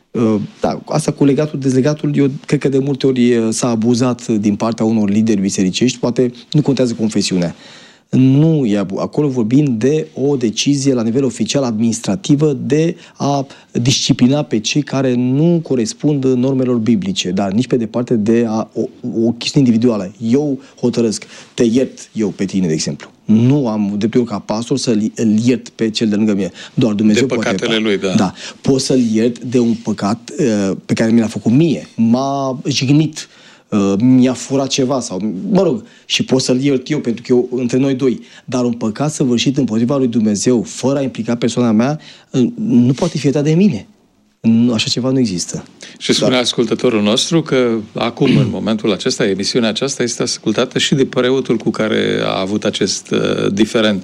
S2: Da, asta cu legatul, dezlegatul, eu cred că de multe ori s-a abuzat din partea unor lideri bisericești, poate nu contează confesiunea. Nu e acolo vorbim de o decizie la nivel oficial administrativă de a disciplina pe cei care nu corespund normelor biblice, dar nici pe departe de a, o, o chestie individuală. Eu hotărăsc, te iert eu pe tine, de exemplu. Nu am dreptul ca pastor să-l iert pe cel de lângă mine. Doar Dumnezeu
S1: de păcatele
S2: poate.
S1: lui, da.
S2: Da. Pot să-l iert de un păcat uh, pe care mi l-a făcut mie. M-a jignit, uh, mi-a furat ceva sau, mă rog, și pot să-l iert eu pentru că eu, între noi doi. Dar un păcat săvârșit împotriva lui Dumnezeu, fără a implica persoana mea, uh, nu poate fi iertat de mine. Așa ceva nu există.
S1: Și spune Dar... ascultătorul nostru că acum, în momentul acesta, emisiunea aceasta este ascultată și de preotul cu care a avut acest uh, diferend.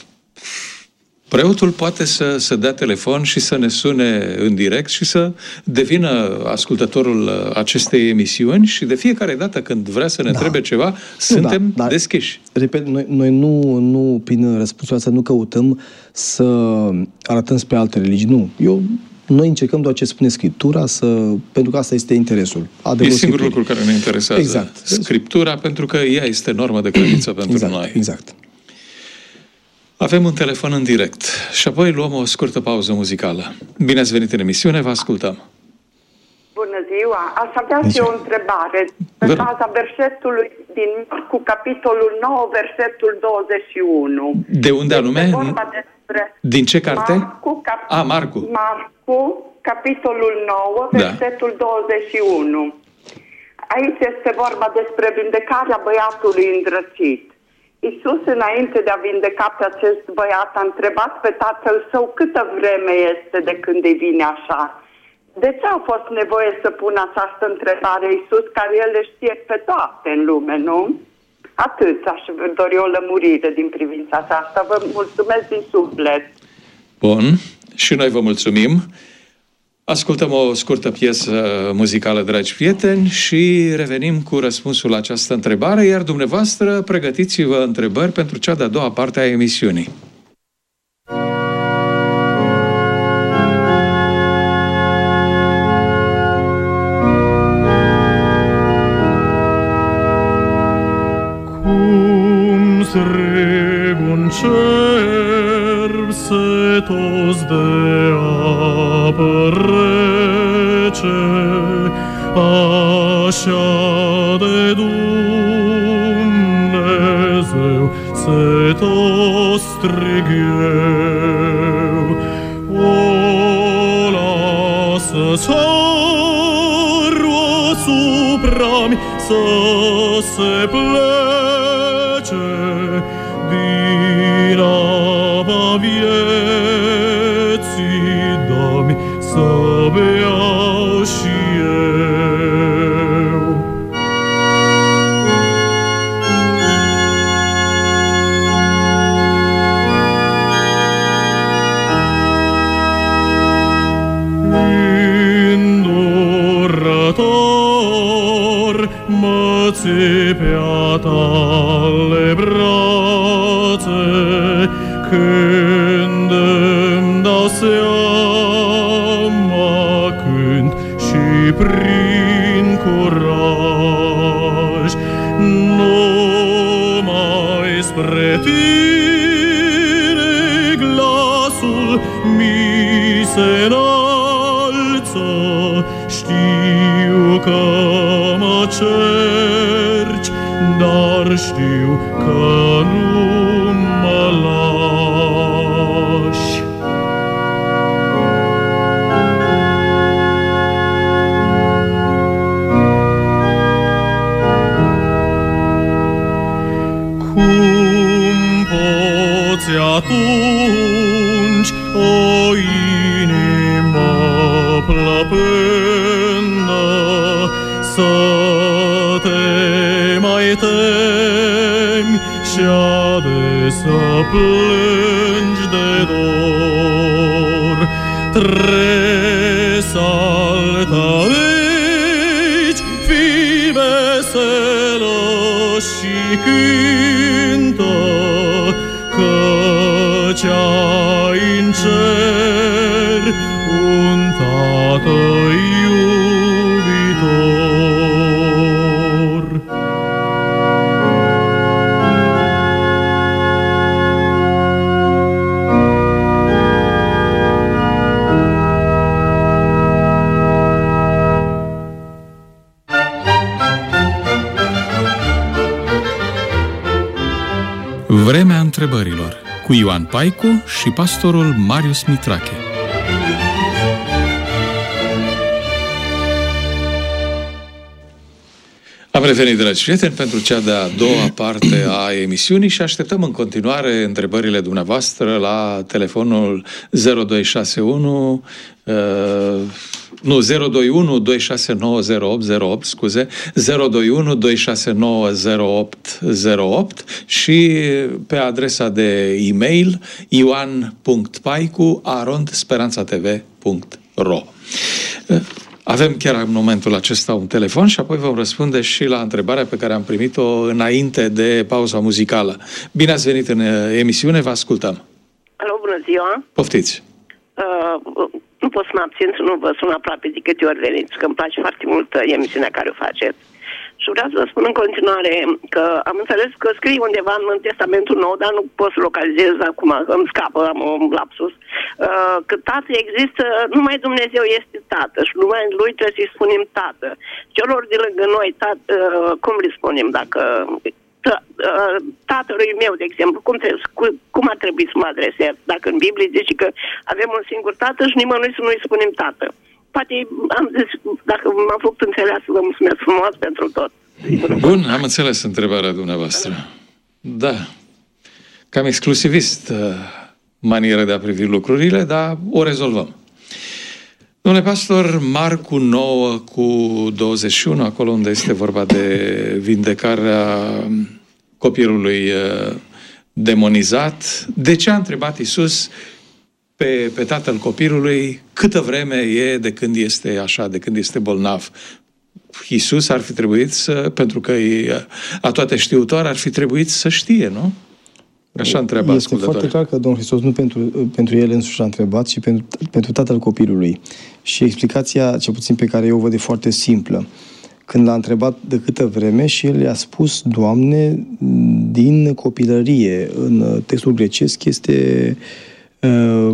S1: Preotul poate să, să dea telefon și să ne sune în direct și să devină ascultătorul acestei emisiuni și de fiecare dată când vrea să ne da. întrebe ceva, suntem da, deschiși.
S2: Repet, noi, noi nu, nu, prin răspunsul ăsta, nu căutăm să arătăm spre alte religii. Nu. Eu Noi încercăm doar ce spune Scriptura, să, pentru că asta este interesul.
S1: E singurul lucru care ne interesează. Exact. Scriptura, pentru că ea este normă de credință pentru
S2: exact,
S1: noi.
S2: Exact.
S1: Avem un telefon în direct și apoi luăm o scurtă pauză muzicală. Bine ați venit în emisiune, vă ascultăm.
S6: Bună ziua! Aș avea și o întrebare pe Ver... baza versetului din cu capitolul nouă, versetul douăzeci și unu.
S1: De unde anume?
S6: Despre
S1: din ce carte?
S6: Marcu, cap...
S1: A, Marcu.
S6: Marcu, capitolul nouă, versetul da. douăzeci și unu. Aici este vorba despre vindecarea băiatului îndrăcit. Iisus, înainte de a vindeca pe acest băiat, a întrebat pe tatăl său câtă vreme este de când îi vine așa. De ce a fost nevoie să pună această întrebare Iisus, care el le știe pe toate în lume, nu? Atât aș dori o lămurire din privința aceasta. Vă mulțumesc din suflet.
S1: Bun. Și noi vă mulțumim. Ascultăm o scurtă piesă muzicală, dragi prieteni, și revenim cu răspunsul la această întrebare, iar dumneavoastră pregătiți-vă întrebări pentru cea de-a doua parte a emisiunii.
S7: Cum sreb un cerb setos de apă rece, așa de Dumnezeu setos strig eu. O, lasă țarul asupra-mi să se plece din apa vieții, dă-mi să beau și eu. Îndurător mă țipea tale brațe, când prin curaj, numai spre tine glasul mi se înalță. Știu că mă cerci, dar știu că nu mă lași. Cum poți atunci, o inimă plăpândă, să te mai temi și adesea plângi de dor? Tresaltă aici, fii veselă și cântă, căci ai în cer un Tată iubitor.
S1: Vremea întrebărilor cu Ioan Paicu și pastorul Marius Mitrache. Am revenit, dragi prieteni, pentru cea de-a doua parte a emisiunii și așteptăm în continuare întrebările dumneavoastră la telefonul zero doi șase unu uh, nu, zero doi unu doi șase nouă zero opt zero opt, scuze, zero doi unu doi șase nouă zero opt zero opt și pe adresa de e-mail ioan punct paicu arond speranța t v punct ro. Avem chiar în momentul acesta un telefon și apoi vom răspunde și la întrebarea pe care am primit-o înainte de pauza muzicală. Bine ați venit în emisiune, vă ascultăm.
S8: Alo, bună ziua!
S1: Poftiți!
S8: Uh, nu pot să mă abțin să nu vă sun aproape de câte ori veniți, că îmi place foarte mult emisiunea care o faceți. Și vreau să vă spun în continuare că am înțeles că scrie undeva în Testamentul Nou, dar nu pot să localizez acum, îmi scapă, am un lapsus, că Tată există, numai Dumnezeu este Tată și numai Lui trebuie să-i spunem Tată. Celor de lângă noi, tată, cum le spunem, dacă tatălui meu, de exemplu, cum, trebuie, cum ar trebui să mă adresez? Dacă în Biblie zice că avem un singur Tată și nimănui să nu-i spunem Tată. Poate am zis, dacă m-am făcut înțeleasă, vă mulțumesc frumos pentru tot.
S1: Bun, am înțeles întrebarea dumneavoastră. Da. Cam exclusivist manieră de a privi lucrurile, dar o rezolvăm. Domnule pastor, Marcu nouă cu douăzeci și unu, acolo unde este vorba de vindecarea copilului demonizat, de ce a întrebat Iisus pe, pe tatăl copilului câtă vreme e de când este așa, de când este bolnav? Iisus ar fi trebuit să, pentru că e a toate știutoare, ar fi trebuit să știe, nu? Așa întreabă
S2: Este foarte clar că Domnul Hristos nu pentru, pentru el însuși a întrebat, ci pentru, pentru tatăl copilului. Și explicația, cel puțin pe care eu o văd, e foarte simplă. Când l-a întrebat de câtă vreme și el i-a spus, Doamne, din copilărie. În textul grecesc este uh,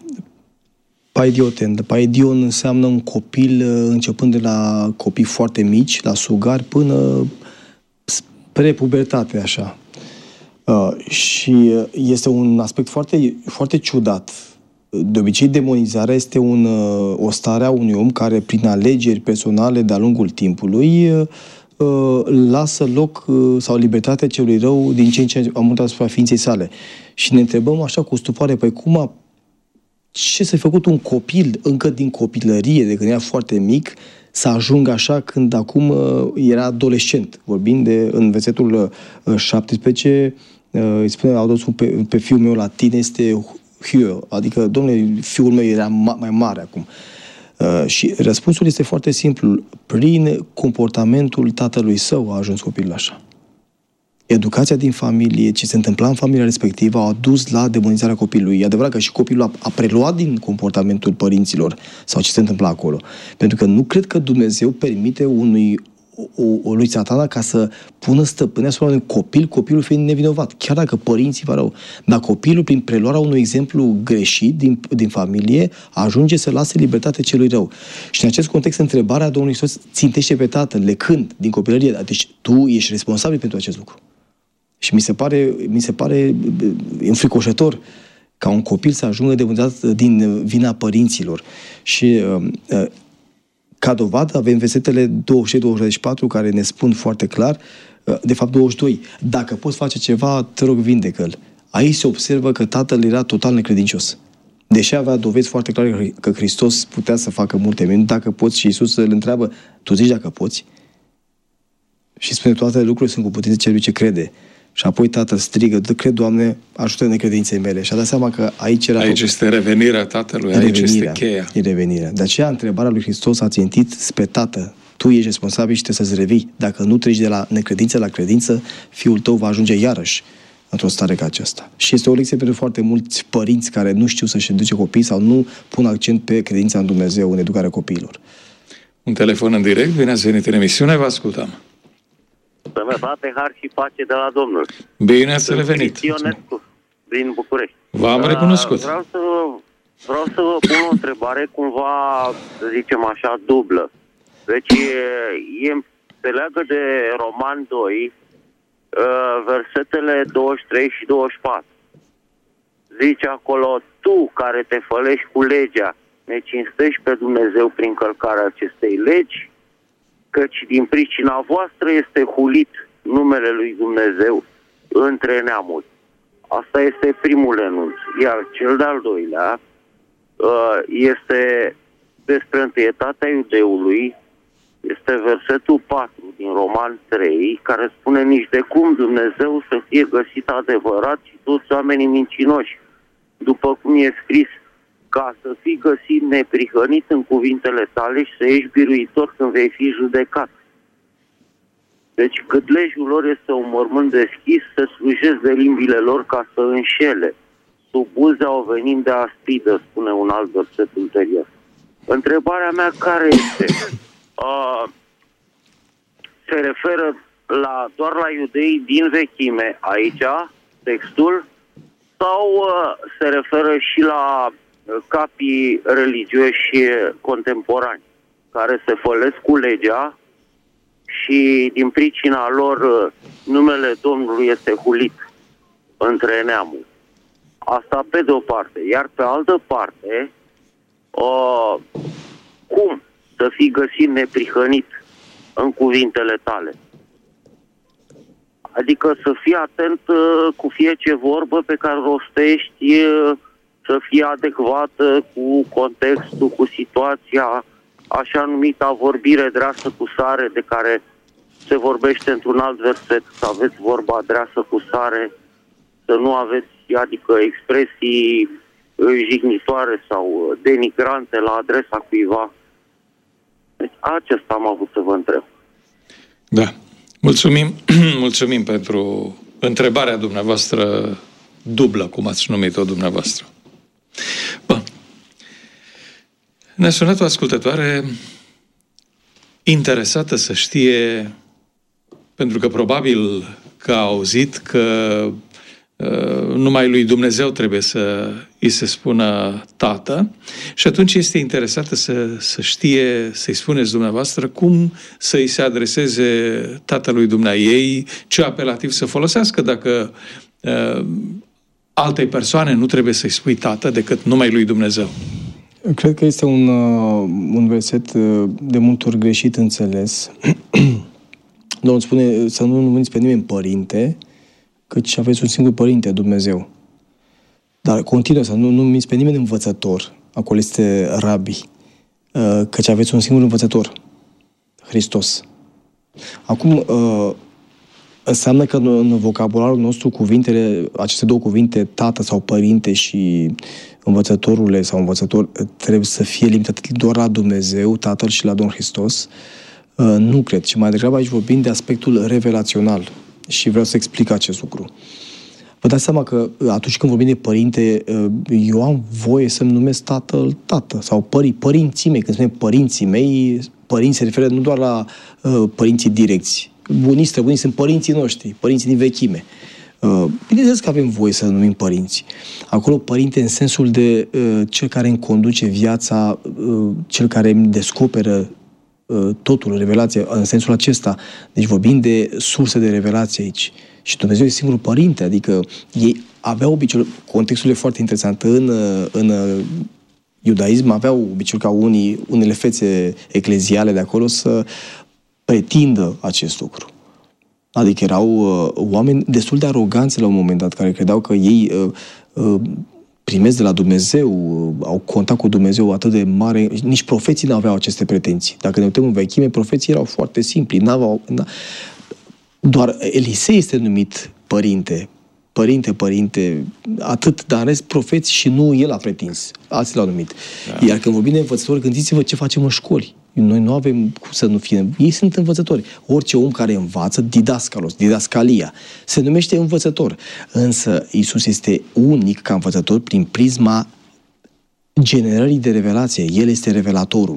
S2: paidioten. Paidion înseamnă un copil începând de la copii foarte mici, la sugari, până spre pubertate, așa. Uh, și este un aspect foarte, foarte ciudat. De obicei, demonizarea este un, o stare a unui om care, prin alegeri personale de-a lungul timpului, uh, lasă loc uh, sau libertatea celui rău din ce în ce mai mult asupra ființei sale. Și ne întrebăm așa cu stupare, păi cum a, ce s-a făcut un copil încă din copilărie, de când era foarte mic, să ajungă așa când acum uh, era adolescent. Vorbind de, în versetul uh, șaptesprezece, uh, îi spune Audăsul pe, pe fiul meu la tine este Hio, adică, domnule, fiul meu era ma- mai mare acum. Uh, și răspunsul este foarte simplu. Prin comportamentul tatălui său a ajuns copilul așa. educația din familie, ce se întâmpla în familia respectivă, a dus la demonizarea copilului. E adevărat că și copilul a, a preluat din comportamentul părinților sau ce se întâmpla acolo. Pentru că nu cred că Dumnezeu permite unui O, o lui Satana ca să pună stăpâne asupra unui copil, copilul fiind nevinovat, chiar dacă părinții vă rău. Dar copilul, prin preluarea unui exemplu greșit din, din familie, ajunge să lase libertate celui rău. Și în acest context, întrebarea Domnului Iisus țintește pe tatăl, lecând din copilărie. Deci tu ești responsabil pentru acest lucru. Și mi se pare, mi se pare înfricoșător ca un copil să ajungă demonizat din vina părinților. Și uh, ca dovadă avem versetele douăzeci și douăzeci și patru care ne spun foarte clar, de fapt douăzeci și doi, dacă poți face ceva, te rog, vindecă-l. Aici se observă că tatăl era total necredincios. Deși avea dovezi foarte clare că Hristos putea să facă multe minuni, dacă poți, și Iisus îl întreabă, tu zici dacă poți? Și spune, toate lucrurile sunt cu putință celui ce crede. Și apoi tatăl strigă, cred, Doamne, ajută necredinței mele. Și a dat seama că aici era...
S1: Aici este revenirea tatălui, aici este cheia.
S2: E revenirea. De aceea, întrebarea lui Hristos a țintit spre tată. Tu ești responsabil și trebuie să-ți revii. Dacă nu treci de la necredință la credință, fiul tău va ajunge iarăși într-o stare ca aceasta. Și este o lecție pentru foarte mulți părinți care nu știu să-și educe copiii sau nu pun accent pe credința în Dumnezeu, în educarea copiilor.
S1: Un telefon în direct, bine ați venit în emisiune, vă ascultăm.
S9: Sănătate, har și pace de la Domnul.
S1: Bine ați revenit.
S9: Ionescu, din București.
S1: V-am recunoscut.
S9: Vreau să, vreau să vă pun o întrebare cumva, să zicem așa, dublă. Deci e, se leagă de Roman doi, versetele douăzeci și trei și douăzeci și patru. Zice acolo, tu care te fălești cu legea, ne cinstești pe Dumnezeu prin călcarea acestei legi, căci din pricina voastră este hulit numele lui Dumnezeu între neamuri. Asta este primul enunț. Iar cel de-al doilea este despre întâietatea iudeului, este versetul patru din Roman trei, care spune, nici de cum Dumnezeu să fie găsit adevărat și toți oamenii mincinoși, după cum e scris, ca să fii găsit neprihănit în cuvintele tale și să ești biruitor când vei fi judecat. Deci cât legiul lor este un mormânt deschis, să slujesc de limbile lor ca să înșele. Sub buze au venit de aspidă, spune un alt verset ulterior. Întrebarea mea care este? Uh, se referă la, doar la iudei din vechime aici, textul, sau uh, se referă și la capii religioși contemporani care se fălesc cu legea și din pricina lor numele Domnului este hulit între neamuri. Asta pe de o parte. Iar pe altă parte, uh, cum să fii găsit neprihănit în cuvintele tale? Adică să fii atent uh, cu fie ce vorbă pe care rostești, uh, să fie adecvată cu contextul, cu situația, așa numita vorbire dreasă cu sare, de care se vorbește într-un alt verset, să aveți vorba dreasă cu sare, să nu aveți, adică, expresii jignitoare sau denigrante la adresa cuiva. Deci acesta am avut să vă întreb.
S1: Da. Mulțumim, mulțumim pentru întrebarea dumneavoastră dublă, cum ați numit-o dumneavoastră. Bun. Ne-a sunat o ascultătoare interesată să știe, pentru că probabil că a auzit că uh, numai lui Dumnezeu trebuie să îi se spună tată, și atunci este interesată să, să știe, să-i spuneți dumneavoastră cum să-i se adreseze tatălui dumneaei, ce apelativ să folosească dacă uh, altei persoane nu trebuie să-i spui tată decât numai lui Dumnezeu.
S2: Cred că este un, uh, un verset uh, de multe ori greșit înțeles. Domnul spune să nu numiți pe nimeni părinte, căci aveți un singur părinte, Dumnezeu. Dar continuă să nu numiți pe nimeni învățător. Acolo este rabi. Uh, căci aveți un singur învățător, Hristos. Acum, uh, înseamnă că în vocabularul nostru cuvintele, aceste două cuvinte, tată sau părinte și învățătorule sau învățător, trebuie să fie limitate doar la Dumnezeu, Tatăl și la Domnul Hristos? Nu cred, ci mai degrabă aici vorbim de aspectul revelațional. și vreau să explic acest lucru. Vă dați seama că atunci când vorbim de părinte, eu am voie să-mi numesc tatăl tată sau pări, părinții mei. Când spunem părinții mei, părinți se referă nu doar la uh, părinții direcți. Bunii străbunii sunt părinții noștri, părinții din vechime. Uh, bineînțeles că avem voie să numim părinți. Acolo părinte în sensul de uh, cel care îmi conduce viața, uh, cel care îmi descoperă uh, totul, revelația, în sensul acesta. Deci vorbim de surse de revelație aici. Și Dumnezeu e singurul părinte, adică ei aveau obiceiul, contextul e foarte interesant, în, în iudaism aveau obiceiul ca unii, unele fețe ecleziale de acolo să pretindă acest lucru. Adică erau uh, oameni destul de aroganți la un moment dat, care credeau că ei uh, uh, primesc de la Dumnezeu, uh, au contact cu Dumnezeu atât de mare, nici profeții nu aveau aceste pretenții. Dacă ne uităm în vechime, profeții erau foarte simpli, n-aveau... N- Doar Elisei este numit părinte, părinte, părinte, atât, dar în rest profeți și nu el a pretins, alții l-au numit. Da. Iar când vorbim de învățători, gândiți-vă ce facem în școli. Noi nu avem cum să nu fie, ei sunt învățători. Orice om care învață, didascalos, didascalia, se numește învățător. Însă Iisus este unic ca învățător prin prisma generării de revelație. El este revelatorul.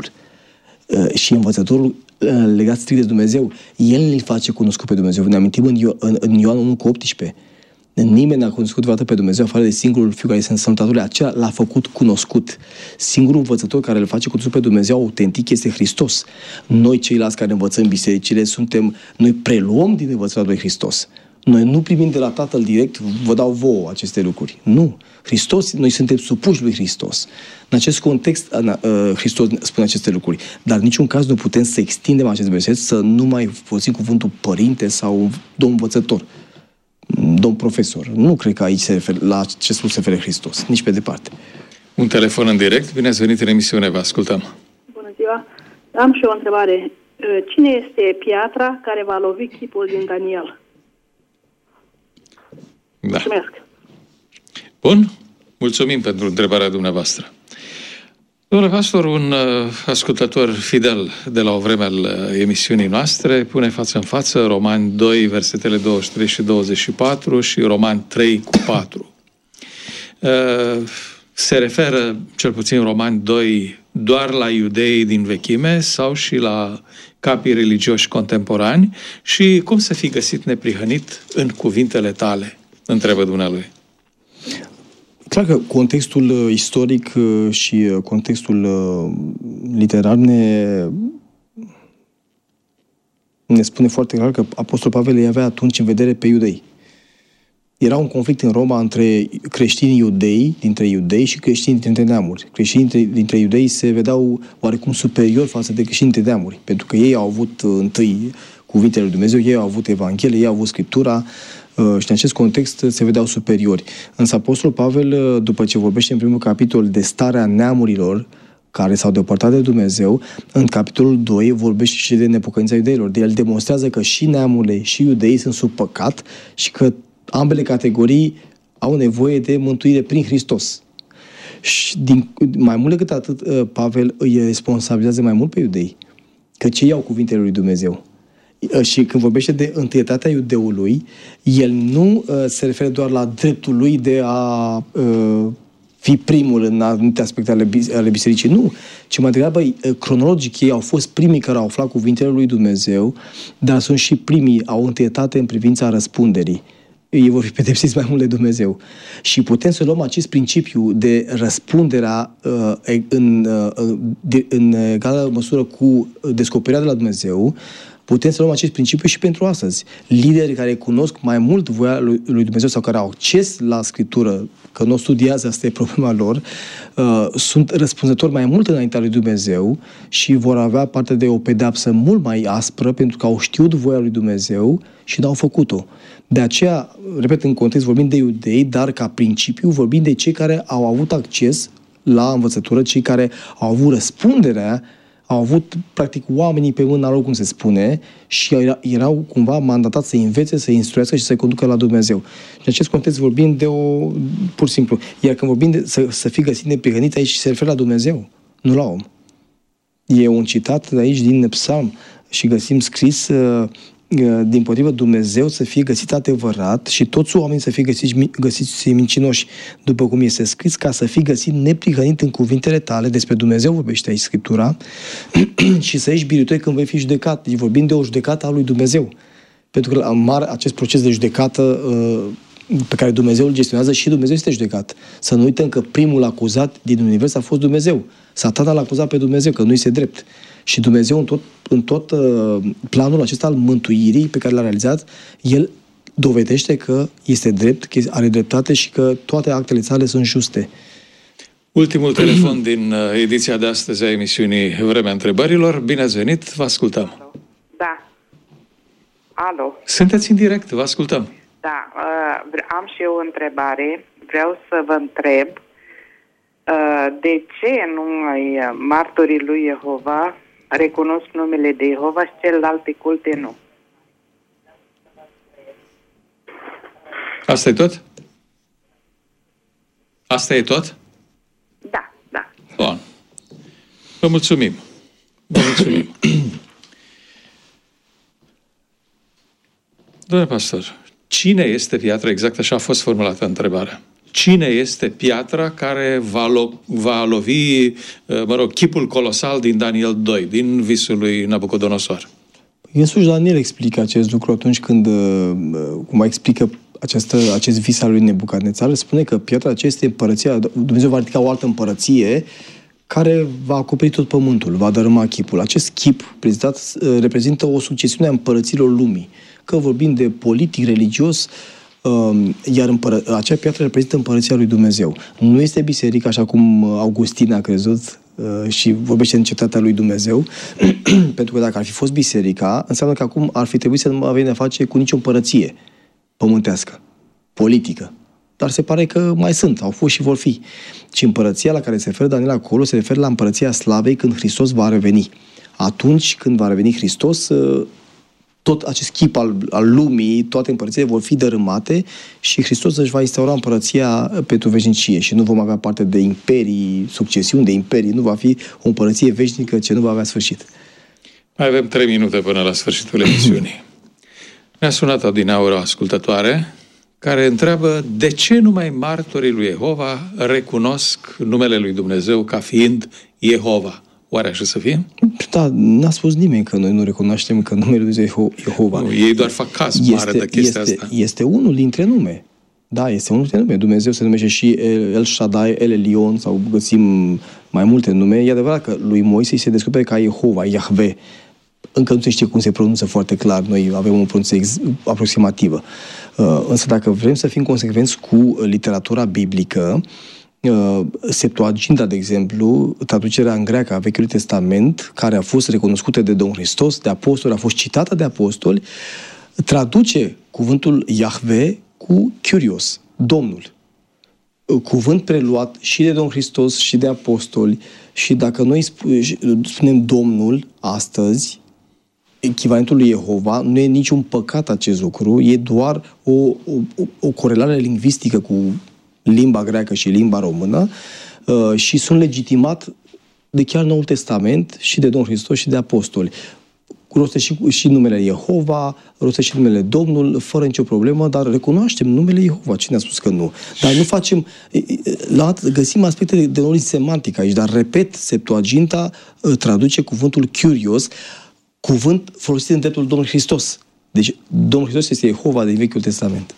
S2: Și învățătorul legat strict de Dumnezeu, El îl face cunoscut pe Dumnezeu. Ne amintim în, Io- în, în Ioan unu cu optsprezece. Nimeni n-a cunoscut vreodată pe Dumnezeu afară de singurul Fiu care este însănătatul. Acela l-a făcut cunoscut. Singurul învățător care îl face cunoscut pe Dumnezeu autentic este Hristos. Noi ceilalți care învățăm bisericile suntem, noi preluăm din învățătura lui Hristos. Noi nu primim de la Tatăl direct, vă dau vouă aceste lucruri. Nu. Hristos, noi suntem supuși lui Hristos. În acest context, Hristos spune aceste lucruri. Dar în niciun caz nu putem să extindem acest verset, să nu mai folosim cuvântul părinte sau domn învățător, domn profesor. Nu cred că aici se refer, la ce spus se referă Hristos, nici pe departe.
S1: Un telefon în direct. Bine ați venit în emisiune, vă ascultăm.
S10: Bună ziua. Am și o întrebare. Cine este piatra care va lovi chipul din Daniel?
S1: Da.
S10: Mulțumesc.
S1: Bun. Mulțumim pentru întrebarea dumneavoastră. Domnule pastor, un uh, ascultător fidel de la o vreme al uh, emisiunii noastre pune față în față Romani doi, versetele douăzeci și trei și douăzeci și patru și Romani trei cu patru. Uh, se referă, cel puțin Romani doi, doar la iudeii din vechime sau și la capii religioși contemporani și cum să fi găsit neprihănit în cuvintele tale? Întrebă dumnealui.
S2: Clar că contextul istoric și contextul literar ne, ne spune foarte clar că Apostolul Pavel îi avea atunci în vedere pe iudei. Era un conflict în Roma între creștinii iudei, dintre iudei și creștinii dintre neamuri. Creștinii dintre, dintre iudei se vedeau oarecum superior față de creștinii dintre neamuri, pentru că ei au avut întâi cuvintele lui Dumnezeu, ei au avut Evanghelie, ei au avut Scriptura, și în acest context se vedeau superiori. Însă Apostolul Pavel, după ce vorbește în primul capitol de starea neamurilor care s-au depărtat de Dumnezeu, în capitolul doi vorbește și de nepocăința iudeilor. De el demonstrează că și neamurile și iudeii sunt sub păcat și că ambele categorii au nevoie de mântuire prin Hristos. Și din, mai mult decât atât, Pavel îi responsabilizează mai mult pe iudei, că cei au cuvintele lui Dumnezeu. Și când vorbește de întâietatea iudeului, el nu uh, se referă doar la dreptul lui de a uh, fi primul în anumite aspecte ale, ale bisericii. Nu, ci mai degrabă, cronologic, ei au fost primii care au aflat cuvintele lui Dumnezeu, dar sunt și primii, au întâietate în privința răspunderii. Ei vor fi pedepsiți mai mult de Dumnezeu. Și putem să luăm acest principiu de răspunderea uh, în, uh, de, în egală măsură cu descoperirea de la Dumnezeu. Putem să luăm acest principiu și pentru astăzi. Lideri care cunosc mai mult voia lui, lui Dumnezeu sau care au acces la Scriptură, că nu o studiază, asta e problema lor, uh, sunt răspunzători mai mult înaintea lui Dumnezeu și vor avea parte de o pedeapsă mult mai aspră pentru că au știut voia lui Dumnezeu și n-au făcut-o. De aceea, repet, în context vorbim de iudei, dar ca principiu vorbim de cei care au avut acces la învățătură, cei care au avut răspunderea, au avut, practic, oamenii pe mâna lor, cum se spune, și erau cumva mandatați să învețe, să instruiască și să conducă la Dumnezeu. Și în acest context vorbim de o... pur și simplu. Iar când vorbim de să, să fii găsit neprihănit, aici se referă la Dumnezeu, nu la om. E un citat de aici din Psalm și găsim scris uh, dimpotrivă, Dumnezeu să fie găsit adevărat și toți oamenii să fie găsiți, găsiți mincinoși, după cum este scris, ca să fii găsit neprihănit în cuvintele tale, despre Dumnezeu vorbește aici Scriptura, și să ieși biruitor când vei fi judecat. Deci vorbim de o judecată a lui Dumnezeu. Pentru că mare, acest proces de judecată pe care Dumnezeu îl gestionează, și Dumnezeu este judecat. Să nu uităm că primul acuzat din univers a fost Dumnezeu. Satana l-a acuzat pe Dumnezeu că nu este drept. Și Dumnezeu în tot, în tot uh, planul acesta al mântuirii pe care l-a realizat, El dovedește că este drept, că are dreptate și că toate actele sale sunt juste.
S1: Ultimul telefon din uh, ediția de astăzi a emisiunii Vremea Întrebărilor. Bine ați venit, vă ascultăm.
S11: Da. Alo.
S1: Sunteți în direct, vă ascultăm.
S11: Da, uh, am și eu o întrebare. Vreau să vă întreb uh, de ce numai martorii lui Jehova recunosc numele de Jehova și celelalte culte nu?
S1: Asta e tot? Asta e tot?
S11: Da, da.
S1: Bun. Vă mulțumim. Vă mulțumim. Domnule pastor, cine este piatra? Exact așa a fost formulată întrebarea. Cine este piatra care va, lo- va lovi, mă rog, chipul colosal din Daniel doi, din visul lui Nabucodonosor?
S2: Însuși Daniel explică acest lucru atunci când, cum explică această, acest vis al lui Nebucadnețar, spune că piatra aceasta este împărăția, Dumnezeu va ridica o altă împărăție care va acoperi tot pământul, va dărâma chipul. Acest chip prezentat reprezintă o succesiune a împărăților lumii. Că vorbim de politic, religios, iar împără... acea piatră reprezintă împărăția lui Dumnezeu. Nu este biserica, așa cum Augustin a crezut și vorbește în cetatea lui Dumnezeu, pentru că dacă ar fi fost biserica, înseamnă că acum ar fi trebuit să nu avem de face cu nicio împărăție pământească, politică. Dar se pare că mai sunt, au fost și vor fi. Și împărăția la care se referă Daniel acolo se referă la împărăția slavei când Hristos va reveni. Atunci când va reveni Hristos, tot acest chip al, al lumii, toate împărățiile vor fi dărâmate și Hristos își va instaura împărăția pentru veșnicie și nu vom avea parte de imperii, succesiuni de imperii, nu va fi o împărăție veșnică ce nu va avea sfârșit.
S1: Mai avem trei minute până la sfârșitul emisiunii. Mi-a sunat adineauri o ascultătoare care întreabă de ce numai martorii lui Jehova recunosc numele lui Dumnezeu ca fiind Jehova. Oare așa să fie?
S2: Da, n-a spus nimeni că noi nu recunoaștem că numele lui Jehova.
S1: Nu, ei doar fac caz
S2: este,
S1: mare de chestia
S2: este,
S1: asta.
S2: Este unul dintre nume. Da, este unul dintre nume. Dumnezeu se numește și El Shaddai, El Elion, sau găsim mai multe nume. E adevărat că lui Moise se descopere ca Jehova, Yahweh. Încă nu se știe cum se pronunță foarte clar. Noi avem o pronunție aproximativă. Însă dacă vrem să fim consecvenți cu literatura biblică, Septuaginta, de exemplu, traducerea în greacă a Vechiului Testament, care a fost recunoscută de Domnul Hristos, de apostoli, a fost citată de apostoli, traduce cuvântul Yahweh cu Kyrios, Domnul. Cuvânt preluat și de Domnul Hristos și de apostoli. Și dacă noi spunem Domnul astăzi, echivalentul lui Jehova, nu e niciun păcat acest lucru, e doar o, o, o corelare lingvistică cu limba greacă și limba română uh, și sunt legitimat de chiar Noul Testament și de Domnul Hristos și de apostoli. Rostește și, și numele Jehova, rostește și numele Domnul, fără nicio problemă, dar recunoaștem numele Jehova. Cine a spus că nu? Dar nu facem... La, găsim aspecte de, de ordine semantică aici, dar, repet, Septuaginta uh, traduce cuvântul Kyrios, cuvânt folosit în dreptul Domnului Hristos. Deci, Domnul Hristos este Jehova din Vechiul Testament.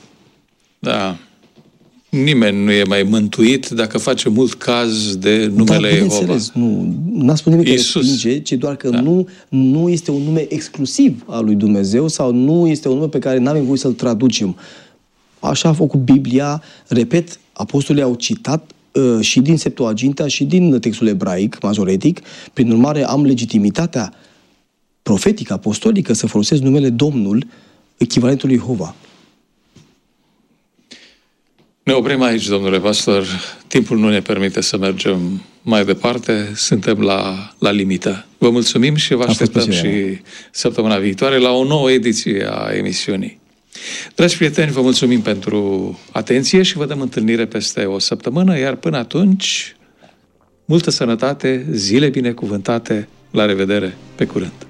S1: Da. Nimeni nu e mai mântuit dacă face mult caz de numele Jehova.
S2: Nu, n-a spus nimic că respinge, ci doar că da. nu, nu este un nume exclusiv al lui Dumnezeu sau nu este un nume pe care n-avem voie să-l traducem. Așa a făcut Biblia. Repet, apostolii au citat uh, și din Septuaginta și din textul ebraic, mazoretic. Prin urmare, am legitimitatea profetică, apostolică, să folosesc numele Domnul, echivalentul lui Jehova.
S1: Ne oprim aici, domnule pastor. Timpul nu ne permite să mergem mai departe. Suntem la, la limită. Vă mulțumim și vă așteptăm și săptămâna viitoare la o nouă ediție a emisiunii. Dragi prieteni, vă mulțumim pentru atenție și vă dăm întâlnire peste o săptămână, iar până atunci, multă sănătate, zile binecuvântate, la revedere, pe curând!